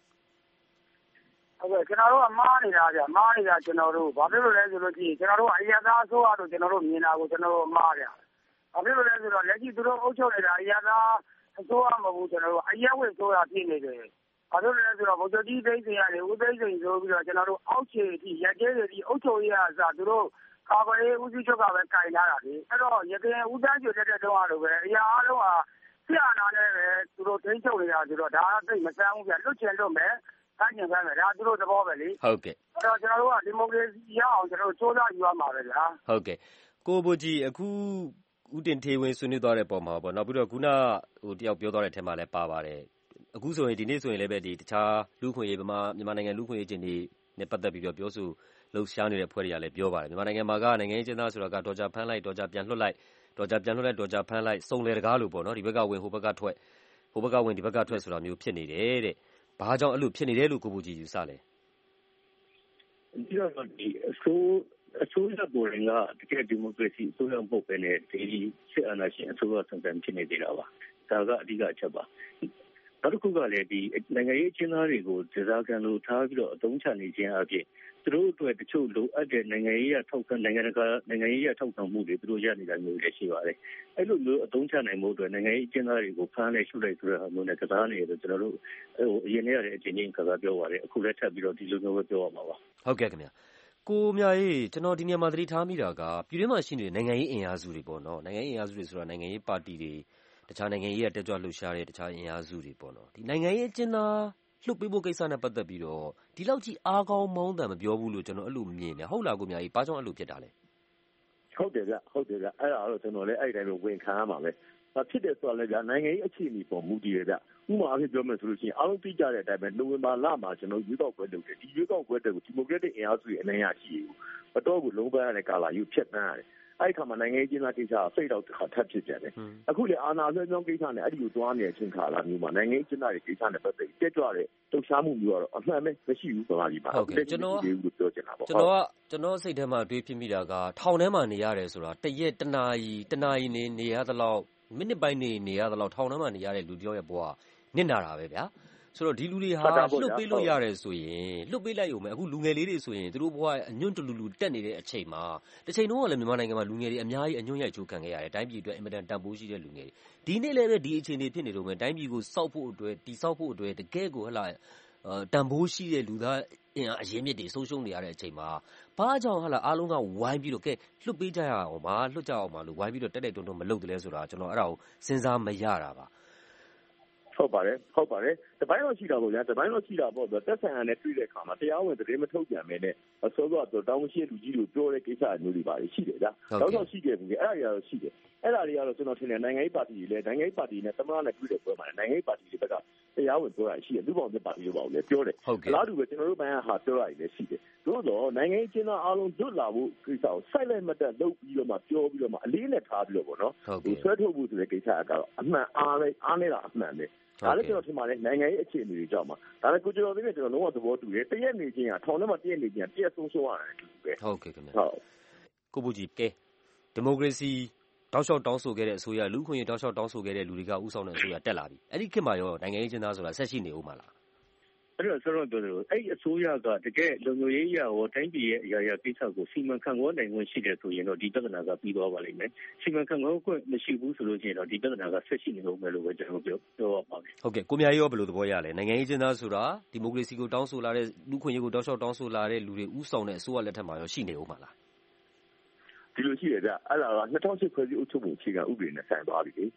ဟုတ်ကဲ့ကျွန်တော်တို့ကမားနေတာဗျမားနေတာကျွန်တော်တို့ဘာဖြစ်လို့လဲဆိုလို့ရှိရင်ကျွန်တော်တို့အရာသားအစိုးရတို့ကျွန်တော်တို့မြင်တာကိုကျွန်တော်တို့မားတယ်ဘာဖြစ်လို့လဲဆိုတော့လက်ရှိသူတို့အုပ်ချုပ်နေတာအရာသားအစိုးရမဟုတ်ဘူးကျွန်တော်တို့အရက်ဝတ်အစိုးရဖြစ်နေတယ်ဘာလို့လဲဆိုတော့ဗိုလ်ချုပ်ကြီးသိန်းစိန်ကနေဦးသိန်းစိန်ဆိုပြီးတော့ကျွန်တော်တို့အောက်ခြေအထိရက်ကျဲတွေဒီအုပ်ချုပ်ရေးအစားသူတို့ကာကွယ်ရေးဦးစီးချုပ်ကပဲကင်လာတာလေအဲ့တော့ရခိုင်ဦးတန်းကျွတ်တဲ့တုန်းကလိုပဲအရာအားလုံးဟာဆရာနာနဲ့ပဲသူတို့ထိန်းချုပ်နေတာဆိုတော့ဒါကသိမဆန်းဘူးဗျလွတ်ချင်လွတ်မယ်တိုင်းကျင်ခိုင်းမယ်ဒါသူတို့သဘောပဲလေဟုတ်ကဲ့အဲ့တော့ကျွန်တော်တို့ကဒီမိုကရေစီရအောင်ကျွန်တော်တို့စ조사ယူရမှာပဲဗျာဟုတ်ကဲ့ကိုဘိုကြီးအခုဥတင်ထေးဝင်းဆွေးနွေးသွားတဲ့ပုံမှာပေါ့နောက်ပြီးတော့ခုနတယောက်ပြောသွားတဲ့ထဲမှာလည်းပါပါတယ်အခုဆိုရင်ဒီနေ့ဆိုရင်လည်းပဲဒီတခြားလူခွင့်ရေးမြန်မာနိုင်ငံလူခွင့်ရေးချင်းတွေနဲ့ပတ်သက်ပြီးတော့ပြောဆိုလှုပ်ရှားနေတဲ့ဖွဲ့တွေကလည်းပြောပါတယ်မြန်မာနိုင်ငံမှာကနိုင်ငံရေးကျင်းသားဆိုတာကတော်ကြဖမ်းလိုက်တော်ကြပြန်လွှတ်လိုက်တော်ကြပြန်လွှတ်လိုက်တော်ကြဖမ်းလိုက်စုံလေတကားလို့ပေါ့နော်ဒီဘက်ကဝင်ဟိုဘက်ကထွက်ဟိုဘက်ကဝင်ဒီဘက်ကထွက်ဆိုတာမျိုးဖြစ်နေတယ်တဲ့ဘာကြောင့်အဲ့လိုဖြစ်နေတယ်လို့ကိုဘိုကြီးယူဆလဲဒီတော့ဒီအစိုးရပေါ်ရင်ကတကယ်ဒီမိုကရေစီအစိုးရပုတ်ပဲနဲ့ဒီစစ်အာဏာရှင်အစိုးရဆန်ဆန်ဖြစ်နေသေးတာပါဒါကအဓိကအချက်ပါနောက်တစ်ခုကလည်းဒီနိုင်ငံရေးအကျဉ်းသားတွေကိုဒေသခံလိုထားပြီးတော့အသုံးချနေခြင်းအပြင်သူတို့အတွက်တချို့လိုအပ်တဲ့နိုင်ငံရေးရထောက်ခံနိုင်ငံတကာနိုင်ငံရေးရထောက်ခံမှုတွေသူတို့ရနေတာမျိုးတွေရှိပါတယ်အဲ့လိုမျိုးအသုံးချနိုင်မှုအတွက်နိုင်ငံရေးအကျဉ်းသားတွေကိုဖမ်းလိုက်ရှုလိုက်ဆိုတဲ့ဟာမျိုးနဲ့ကစားနေတယ်ကျွန်တော်တို့အရင်ရတဲ့အချိန်ချင်းကစားပြောပါတယ်အခုလည်းထပ်ပြီးတော့ဒီလိုမျိုးပဲပြောရမှာပါဟုတ်ကဲ့ခင်ဗျာကိုမြရေးကျွန်တော်ဒီနေရာမှာသတိထားမိတာကပြည်တွင်းမှာရှိနေတဲ့နိုင်ငံရေးအင်အားစုတွေပေါ့နော်နိုင်ငံရေးအင်အားစုတွေဆိုတာနိုင်ငံရေးပါတီတွေတခြားနိုင်ငံရေးတက်ကြွလှုပ်ရှားတဲ့တခြားအင်အားစုတွေပေါ့နော်ဒီနိုင်ငံရေးအကျဉ်းသားလှုပ်ပေးဖို့ကိစ္စနဲ့ပတ်သက်ပြီးတော့ဒီလောက်ကြီးအားကောင်းမောင်းတန်မပြောဘူးလို့ကျွန်တော်အဲ့လိုမြင်တယ်ဟုတ်လားကိုမြရေးဘာကြောင့်အဲ့လိုဖြစ်တာလဲဟုတ်တယ်ဗျအဲ့ဒါတော့ကျွန်တော်လည်းအဲ့တိုင်းပဲဝင်ခံရမှာပဲဖြစ်တယ်ဆိုတော့လည်းနိုင်ငံရေးအခြေအနေပေါ်မူတည်ရဗျဥပမာအဖြစ်ပြောမယ်ဆိုလို့ရှိရင်အားလုံးသိကြတဲ့အတိုင်းပဲနိုဝင်ဘာလမှာကျွန်တော်ရွေးကောက်ပွဲလုပ်တယ်ဒီရွေးကောက်ပွဲတွေကိုဒီမိုကရက်တစ်အင်အားစုရဲ့အနိုင်ရရှိဘူးအတော့ကိုလုံးပန်းရတဲ့ကာလာယူဖြတ်တန်းရတယ်အဲ့ခါမှာနိုင်ငံရေးကျင်းသားကိစ္စဖိတ်တော့တစ်ခါထပ်ဖြစ်ကြတယ်အခုလေအာဏာလွှဲပြောင်းကိစ္စနဲ့အဲ့ဒီကိုသွားနေတဲ့အချိန်ခါလာမျိုးမှာနိုင်ငံရေးကျင်းသားတွေကိစ္စနဲ့ပတ်သက်တက်ကြွတဲ့လှုပ်ရှားမှုမျိုးကတော့အမှန်ပဲမရှိဘူးဆိုတာဒီမှာဟုတ်ကဲ့ကျွန်တော်ပြောချင်တာပေါ့ကျွန်တော်စိတ်ထဲမှာတွေးဖြစ်မိတာကထောင်ထဲမှာနေရတယ်ဆိုတာတရက်တနာရီနေရသလောက်မိနစ်ပိုင်းနေရသလောက်ထောင်ထဲမှာနေရတဲ့လူပြောရဲ့ဘဝနစ်နာတာပဲဗျာဆိုတော့ဒီလူတွေဟာလွတ်ပေးလို့ရတယ်ဆိုရင်လွတ်ပေးလိုက်ရုံပဲအခုလူငယ်လေးတွေဆိုရင်သူတို့ဘဝအညွန့်တလူတက်နေတဲ့အချိန်မှာတစ်ချိန်လုံးကလည်းမြန်မာနိုင်ငံမှာလူငယ်တွေအများကြီးအညွန့်ရိုက်ချိုးခံခဲ့ရတယ်တိုင်းပြည်အတွက်အင်မတန်တန်ဖိုးရှိတဲ့လူငယ်တွေဒီနေ့လည်းပဲဒီအခြေအနေဖြစ်နေတော့မယ်တိုင်းပြည်ကိုစောက်ဖို့အတွက်တိစောက်ဖို့အတွက်တကယ်ကိုဟလာတန်ဖိုးရှိတဲ့လူသားအင်အားအရင်းမြစ်တွေဆုံးရှုံးနေရတဲ့အချိန်မှာဘာကြောင့်ဟလာအားလုံးကဝိုင်းပြီးတော့ကဲလွတ်ပေးကြရအောင်ပါလွတ်ကြအောင်ပါလို့ဝိုင်းပြီးတော့တက်တွန်းမလုပ်တယ်လဲဆိုတာကျွန်တော်အဲ့ဒါကိုစဉ်းစားမရတာပါဟုတ်ပါတယ်တပိုင်းတော့ရှိတာပေါ့ဗျာတပိုင်းတော့ရှိတာပေါ့သက်ဆိုင်ရာနဲ့တွေ့တဲ့အခါမှာတရားဝင်သတင်းမထုတ်ပြန်မဲနဲ့အစောစောတော့တောင်းမရှိလူကြီးတို့ပြောတဲ့ကိစ္စမျိုးတွေပါရှိတယ်ဗျာတော့ရှိခဲ့ဘူးလေအဲ့ဒါတွေကတော့ရှိတယ်အဲ့ဒါတွေကတော့ကျွန်တော်ထင်တယ်နိုင်ငံရေးပါတီတွေလည်းနိုင်ငံရေးပါတီနဲ့သမရနဲ့တွေ့တဲ့ပွဲမှာနိုင်ငံရေးပါတီတွေဘက်ကတရားဝင်ပြောတာရှိတယ်လူပေါင်းတဲ့ပါတီတွေပါလို့လည်းပြောတယ်အလားတူပဲကျွန်တော်တို့ဘက်ကဟာပြောရတယ်လည်းရှိတယ်တို့တော့နိုင်ငံရေးကျင်းသားအားလုံးလွတ်လာဖို့ကိစ္စကိုစိုက်လိုက်မတက်လုပ်ပြီးတော့မှပြောပြီးတော့မှအလေးနဲ့ထားပြီးတော့ပေါ့နော်ဒီဆွဲထုတ်ဖို့ဆိုတဲ့ကိစ္စကတော့အမှန်အားနေတာအမှန်ပဲဒါလည်းကျွန်တော်ထင်ပါတယ်နိုင်ငံရေးအခြေအနေတွေကြောင့်မှာဒါလည်းကိုကျော်သိန်းနဲ့ကျွန်တော်လုံးဝသဘောတူတယ်တရက်နေချင်းကထောင်ထဲမှာတရက်နေချင်းတရက်ဆုံးရှုံးရတယ်ပဲဟုတ်ကဲ့ခင်ဗျဟုတ်ကိုဘူကြီးကဲဒီမိုကရေစီတောက်လျှောက်တောင်းဆိုခဲ့တဲ့အစိုးရလူခွင့်ရေးတောက်လျှောက်တောင်းဆိုခဲ့တဲ့လူတွေကဥဆောင်တဲ့အစိုးရတက်လာပြီအဲ့ဒီခေတ်မှာရောနိုင်ငံရေးကျင်းသားဆိုတာဆက်ရှိနေဦးမှာလားအဲ့တော့ဆိုတော့အဲ့အစိုးရကတကယ်လုံခြုံရေးအရာရောတိုင်းပြည်ရဲ့အရာကိစ္စကိုစီမံခန့်ခွဲနိုင်ခွင့်ရှိတယ်ဆိုရင်တော့ဒီပြဿနာကပြီးသွားပါလိမ့်မယ်စီမံခန့်ခွဲခွင့်မရှိဘူးဆိုလို့ရှိရင်တော့ဒီပြဿနာကဆက်ရှိနေဦးမယ်လို့ပဲကျွန်တော်ပြောရပါမယ်ဟုတ်ကဲ့ကိုမြရောဘယ်လိုသဘောရလဲနိုင်ငံရေးကျင်းသားဆိုတာဒီမိုကရေစီကိုတောင်းဆိုလာတဲ့လူခွင့်ရေးကိုတောက်လျှောက်တောင်းဆိုလာတဲ့လူတွေဥဆောင်တဲ့အစိုးရလက်ထက်မှာရောရှိနေဦးမှာလားဒီလိုရှိတယ်ဗျအဲ့ဒါက2008ဖွဲ့စည်းအုပ်ချုပ်မှုအခြေခံဥပဒေနဲ့ဆိုင်သွားပြီလေ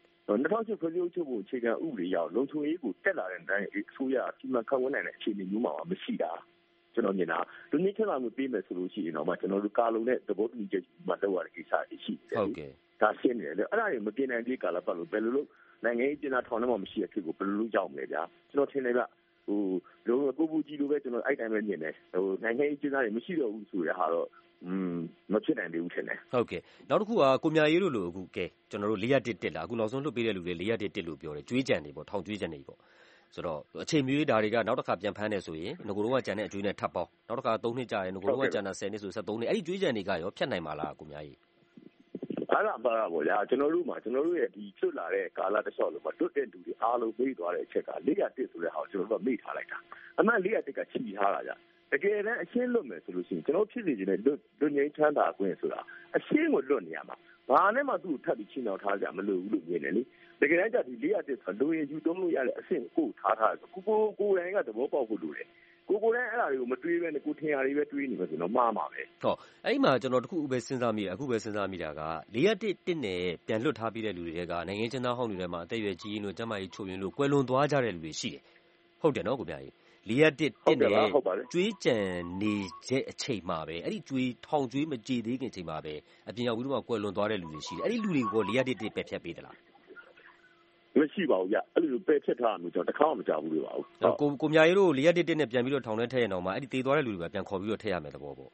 2008ဖွဲ့စည်းအုပ်ချုပ်မှုအခြေခံဥပဒေရောက်လုံခြုံရေးကိုတက်လာတဲ့တိုင်းအစိုးရစီမံခန့်ခွဲနိုင်တဲ့အခြေအနေမျိုးမှာမရှိတာကျွန်တော်မြင်တာလူနည်းချမ်းသာမှုပေးမယ်ဆိုလို့ရှိရင်တော့ကျွန်တော်တို့ကာလုံနဲ့သဘောတူညီချက်မှတော့ရတဲ့ကိစ္စတွေရှိတယ်ဟုတ်ကဲ့ဒါရှင်းနေတယ်လေအဲ့ဒါတွေမပြင်းနိုင်သေးကာလပတ်လို့ဘယ်လိုလုပ်နိုင်ငံရေးကျင်းသားထောင်ထဲမှာမရှိတဲ့ဖြစ်ကိုဘယ်လိုလုပ်ကြောက်မလဲဗျာကျွန်တော်ထင်တယ်ဗျကိုဘူကြီးလိုပဲကျွန်တော်အဲ့တိုင်းပဲမြင်တယ်နိုင်ငံရေးကျင်းသားတွေမရှိတော့ဘူးဆိုတဲ့ဟာတော့မဖြစ်နိုင်သေးဘူးထင်တယ်ဟုတ်ကဲ့နောက်တစ်ခုကကိုမြရေးတို့လိုအခုကဲကျွန်တော်တို့401တက်လာအခုနောက်ဆုံးလွှတ်ပေးတဲ့လူတွေ401တက်လို့ပြောတယ်ကြွေးကြံနေပေါ့ထောင်ကြွေးကြံနေပေါ့ဆိုတော့အချိန်မီဒါတွေကနောက်တစ်ခါပြန်ဖမ်းနေဆိုရင်ငကိုတော့ကကြံတဲ့အကျွေးနဲ့ထပ်ပေါင်းနောက်တစ်ခါ3နှစ်ကြာတယ်ငကိုတော့ကကြံတာ10နှစ်ဆို13နှစ်အဲ့ဒီကြွေးကြံတွေကရောဖြတ်နိုင်မှာလားကိုမြရေးအဲ့ဒါပါတော့ဗျာကျွန်တော်တို့ရဲ့ဒီလွတ်လာတဲ့ကာလတစ်လျှောက်လုံးမှာလွတ်တဲ့လူတွေအားလုံးပြေးသွားတဲ့အချက်က401ဆိုတဲ့ဟာကိုကျွန်တော်တို့ကမေ့ထားလိုက်တာအမှန်401ကချီထားတာကြာတကယ်တမ်းအရှင်းလွတ်မယ်ဆိုလို့ရှိရင်ကျွန်တော်ဖြစ်စီခြင်းနဲ့လွတ်ငြိမ်းချမ်းသာခွင့်ဆိုတာအရှင်းကိုလွတ်နေရမှာဘာနဲ့မှသူ့ကိုထပ်ပြီးချင်းအောင်ထားကြမလို့ဘူးလို့မြင်တယ်လေတကယ်တမ်းကျဒီ401ဆိုလိုရင်ယူသုံးလို့ရတဲ့အဆင့်ကိုထားတယ်ကိုယ်တိုင်ကသဘောပေါက်ဖို့လိုတယ်ကိုတိုင်းအဲ့ဒါတွေကိုမတွေးပဲနဲ့ကိုထင်ရတွေပဲတွေးနေမှဆိုတော့မှားမှာပဲဟုတ်အဲ့ဒီမှာကျွန်တော်တခုပဲစဉ်းစားမိတယ်အခုပဲစဉ်းစားမိတာက401နဲ့ပြန်လွတ်ထားပြီးတဲ့လူတွေကနိုင်ငံချင်းသားဟောင်းတွေထဲမှာအသက်အရွယ်ကြီးရင်လို့ကျန်းမာရေးချို့ရင်လို့ကွယ်လွန်သွားကြတဲ့လူတွေရှိတယ်ဟုတ်တယ်နော်ကိုမြကြီး401နဲ့ကျွေးကြံနေတဲ့အချိန်မှာပဲအဲ့ဒီကျွေးထောင်ကျွေးမကြေသေးခင်အချိန်မှာပဲအပြင်ရောက်ပြီးတော့ကွယ်လွန်သွားတဲ့လူတွေရှိတယ်အဲ့ဒီလူတွေကို401ပဲဖျက်ပေးသလားမရှိပါဘူးဗျအဲ့လိုပဲဖြတ်ထားမျိုးကျွန်တော်တစ်ခါမှမကြောက်ဘူးလို့ပါဘူးကိုမြရေးတို့401နဲ့ပြန်ပြီးတော့ထောင်ထဲထည့်ရအောင်မှာအဲ့ဒီတေးသွားတဲ့လူတွေကပြန်ခေါ်ပြီးတော့ထည့်ရမယ်သဘောပေါ့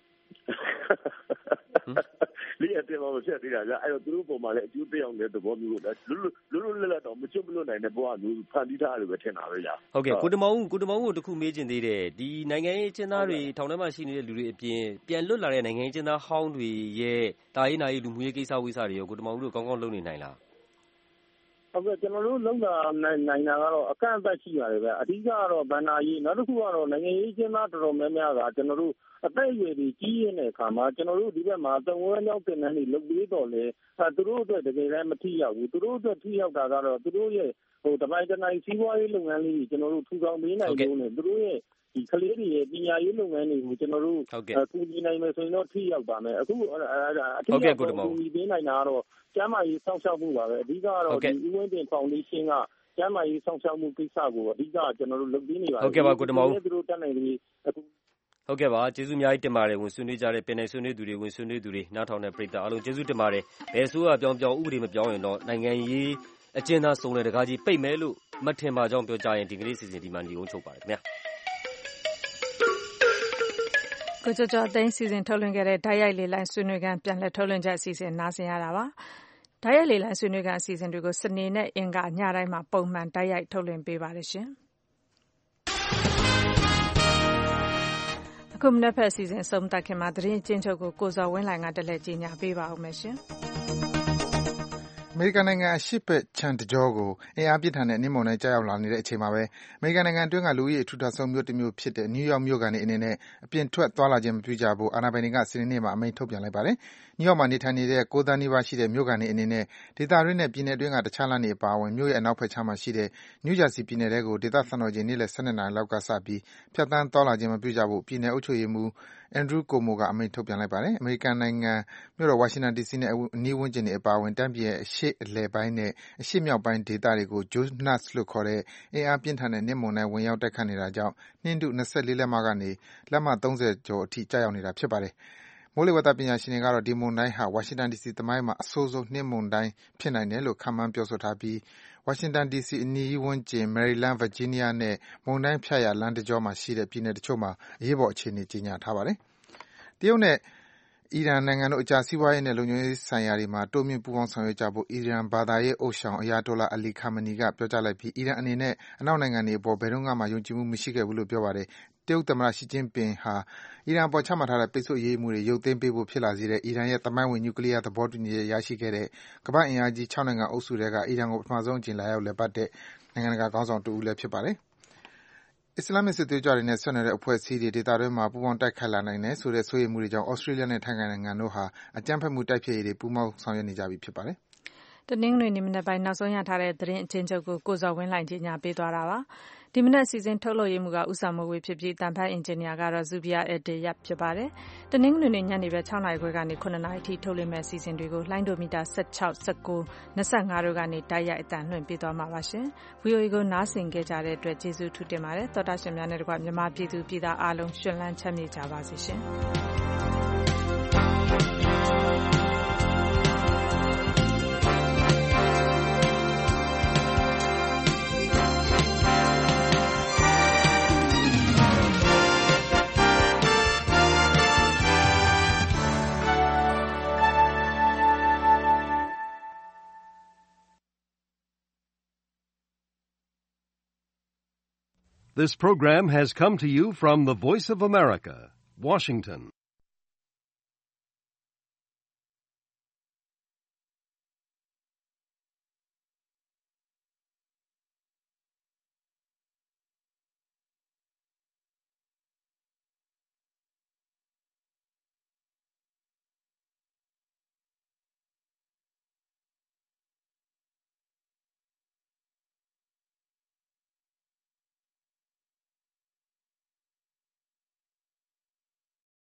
401မှာမဖြတ်သေးတာဗျအဲ့တော့သူတို့ပုံမှာလည်းအကျိုးပေးအောင်တဲ့သဘောမျိုးလို့လွတ်လက်တော့မချွတ်မလွတ်နိုင်တဲ့ဘဝမျိုးဖန်တီးထားတယ်ပဲထင်တာပဲဗျဟုတ်ကဲ့ကိုတမောင်ကိုတခုမေးချင်သေးတယ်ဒီနိုင်ငံရေးကျင်းသားတွေထောင်ထဲမှာရှိနေတဲ့လူတွေအပြင်ပြန်လွတ်လာတဲ့နိုင်ငံရေးကျင်းသားဟောင်းတွေရဲ့တာရေးနာရေးလူမှုရေးကိစ္စဝိစ္စတွေရောကိုတမောင်တို့ကောင်းကောင်းလုပ်နေနိုင်လားဟုတ်ကဲ့ကျွန်တော်တို့လုံတာနိုင်တာကတော့အကန့်အသတ်ရှိပါတယ်ဗျအဓိကကတော့ဗန္နာရေးနောက်တစ်ခုကတော့နိုင်ငံရေးကျင်းသားတော်တော်များများကကျွန်တော်တို့အသက်အရွယ်ကြီးကြီးနေတဲ့အခါမှာကျွန်တော်တို့ဒီဘက်မှာသုံးဝဲမြောက်တင်နှန်းတွေလုပ်ပြီးတော့လေသူတို့အတွက်တကယ်တမ်းမထိရောက်ဘူးသူတို့အတွက်ထိရောက်တာကတော့သူတို့ရဲ့တပိုင်းတနိုင်စီးပွားရေးလုပ်ငန်းလေးကျွန်တော်တို့ထူထောင်ပေးနိုင်လို့နဲ့သူတို့ရဲ့ဒီကလေးတွေရဲ့ပညာရေးလုပ်ငန်းတွေကိုကျွန်တော်တို့ကူညီနိုင်မယ်ဆိုရင်တော့ထိရောက်ပါမယ်အခုအထူးကူညီပေးနိုင်တာကတော့ကျန်းမာရေးစောင့်ရှောက်မှုပါပဲအဓိကကတော့ဒီဥဝင်းတင်ဖောင်ဒေးရှင်းကကျန်းမာရေးစောင့်ရှောက်မှုကိစ္စကိုအဓိကကျွန်တော်တို့လုပ်ပေးနေပါတယ်ဟုတ်ကဲ့ပါကိုတမောင်သူတို့တက်နိုင်ပြီအခုဟုတ်ကဲ့ပါကျေးဇူးအများကြီးတင်ပါတယ်ဝင်ဆွေးနွေးကြတဲ့ပင်နယ်ဆွေးနွေးသူတွေဝင်ဆွေးနွေးသူတွေနားထောင်တဲ့ပရိသတ်အားလုံးကျေးဇူးတင်ပါတယ်ဘယ်ဆိုးကပြောင်းဥပဒေမပြောင်းရင်တော့နိုင်ငံရေးအကျဉ်းသားစုံတဲ့တကားကြီးပိတ်မယ်လို့မထင်ပါကြောင်းပြောကြရင်ဒီကနေ့စီစဉ်ဒီမှာညီကုန်းချုပ်ပါတယ်ခင်ဗျာကိုကျော်ကျော်သိန်းစီစဉ်ထုတ်လွှင့်ခဲ့တဲ့ဓာတ်ရိုက်လေလိုင်းဆွေးနွေးခန်းပြန်လည်ထုတ်လွှင့်ချက်အစီအစဉ်နားဆင်ရတာပါဓာတ်ရိုက်လေလိုင်းဆွေးနွေးခန်းအစီအစဉ်တွေကိုစနေနဲ့အင်္ဂါညတိုင်းမှာပုံမှန်ဓာတ်ရိုက်ထုတ်လွှင့်ပေးပါတယ်ရှင်အခုမနေ့ဖက်အစီအစဉ်ဆုံးသက်ခင်မှာသတင်းအကျဉ်းချုပ်ကိုကိုဇော်ဝင်းလှိုင်ကတက်လက်ကြီးညာပေးပါဦးမယ်ရှင်အမေရိကန်နိုင်ငံအရှေ့ဘက်ခြမ်းတကြောကိုအင်အားပြင်းထန်တဲ့နှင်းမုန်တိုင်းကျရောက်လာနေတဲ့အချိန်မှာပဲအမေရိကန်နိုင်ငံအတွင်းကလူဦးရေအထူထပ်ဆုံးမြို့တစ်မြို့ဖြစ်တဲ့နယူးယောက်မြို့ခံတွေအနေနဲ့အပြင်ထွက်သွားလာခြင်းမပြုကြဖို့အာဏာပိုင်တွေကစနေနေ့မှာအမိန့်ထုတ်ပြန်လိုက်ပါတယ်။နယူးယောက်မှာနေထိုင်နေတဲ့9 သန်းနီးပါးရှိတဲ့မြို့ခံတွေအနေနဲ့ဒေသတွင်းနဲ့ပြည်နယ်အတွင်းကတခြားလမ်းတွေအပါအဝင်မြို့ရဲ့အနောက်ဘက်ခြမ်းမှာရှိတဲ့နယူးဂျာစီပြည်နယ်ထဲကိုဒေသစံတော်ချိန်နေ့လယ်12 နာရီလောက်ကစပြီးဖြတ်သန်းသွားလာခြင်းမပြုကြဖို့ပြည်နယ်အုပ်ချုပ်ရေးမှူးAndrew Cuomo ကအမိန့်ထုတ်ပြန်လိုက်ပါတယ်။အမေရိကန်နိုင်ငံမြို့တော်ဝါရှင်တန်ဒီစီနဲ့အနီးဝန်းကျင်တွေအပါအဝင်တိုင်းပြည်ရဲ့အရှေ့အလယ်ပိုင်းနဲ့အရှေ့မြောက်ပိုင်းဒေသတွေကို Jonas လို့ခေါ်တဲ့အင်အားပြင်းထန်တဲ့နှင်းမုန်တိုင်းဝင်ရောက်တိုက်ခတ်နေတာကြောင့်နှင်းထု24 လက်မကနေလက်မ30 ကျော်အထိကျရောက်နေတာဖြစ်ပါတယ်။မိုးလေဝသပညာရှင်တွေကတော့ဒီမုန်တိုင်းဟာဝါရှင်တန်ဒီစီသမိုင်းမှာအဆိုးဆုံးနှင်းမုန်တိုင်းဖြစ်နိုင်တယ်လို့ခန့်မှန်းပြောဆိုထားပြီးဝါရှင်တန်ဒီစီအနီးဝန်းကျင်မယ်ရီလန်း၊ဗာဂျီးနီးယားနဲ့မုန်တိုင်းဖြတ်ရာလမ်းတကြောမှာရှိတဲ့ပြည်နယ်တချို့မှာအရေးပေါ်အခြေအနေကြေညာထားပါတယ်။တရုတ်နဲ့အီရန်နိုင်ငံတို့အကြားစီးပွားရေးနဲ့လုံခြုံရေးဆိုင်ရာတွေမှာတိုးမြှင့်ပူးပေါင်းဆောင်ရွက်ကြဖို့အီရန်ဘာသာရေးဥသျှောင် Ayatollah Ali Khamenei ကပြောကြားလိုက်ပြီးအီရန်အနေနဲ့အနောက်နိုင်ငံတွေအပေါ်ဘယ်တုန်းကမှယုံကြည်မှုမရှိခဲ့ဘူးလို့ပြောပါတယ်။တရုတ်သမ္မတ Xi Jinping ဟာအီရန်အပေါ်ချမှတ်ထားတဲ့ပိတ်ဆို့အရေးယူမှုတွေရုပ်သိမ်းပေးဖို့ဖြစ်လာစေတဲ့အီရန်ရဲ့သမိုင်းဝင်နျူကလီးယားသဘောတူညီချက်ရရှိခဲ့တဲ့ကမ္ဘာ့အင်အားကြီး6 နိုင်ငံအုပ်စုထဲကအီရန်ကိုပထမဆုံးအကြိမ်လာရောက်လည်ပတ်တဲ့နိုင်ငံတကာခေါင်းဆောင်တဦးလည်းဖြစ်ပါတယ်။အစ္စလာမ်စစ်သွေးကြွတွေနဲ့ဆက်နွယ်တဲ့အဖွဲ့အစည်းတွေဒေသတွင်းမှာပူးပေါင်းတိုက်ခိုက်လာနိုင်တယ်ဆိုတဲ့စိုးရိမ်မှုတွေကြောင့်သြစတြေးလျနဲ့ထိုင်းနိုင်ငံတို့ဟာအကြမ်းဖက်မှုတိုက်ဖျက်ရေးတွေပူးပေါင်းဆောင်ရွက်နေကြပြီဖြစ်ပါတယ်။တနင်္ဂနွေနေ့မနက်ပိုင်းနောက်ဆုံးရထားတဲ့သတင်းအကျဉ်းချုပ်ကိုကိုဇော်ဝင်းလှိုင်ကြီးညာပေးသွားတာပါ။ဒီမနက်စီစဉ်ထုတ်လုပ်ရေးမှုကဦးဆောင်မှုဝေဖြစ်ပြီးတန်ဖတ်အင်ဂျင်နီယာကတော့ဇူဘီယာအက်ဒီရပ်ဖြစ်ပါတယ်။တနင်္ဂနွေနေ့ညနေပဲ6 နာရီခွဲကနေ9 နာရီထိထုတ်လွှင့်မဲ့စီစဉ်တွေကိုလိုင်းဒိုမီတာ16 19 25တို့ကနေတိုက်ရိုက်အသံလွှင့်ပေးသွားမှာပါရှင်။ VOA ကိုနားဆင်ကြကြတဲ့အတွက်ကျေးဇူးထူးတင်ပါတယ်။သောတာရှင်များနဲ့တကွမြန်မာပြည်သူပြည်သားအားလုံးရှင်လန်းချမ်းမြေ့ကြပါစေရှင်။ This program has come to you from the Voice of America, Washington.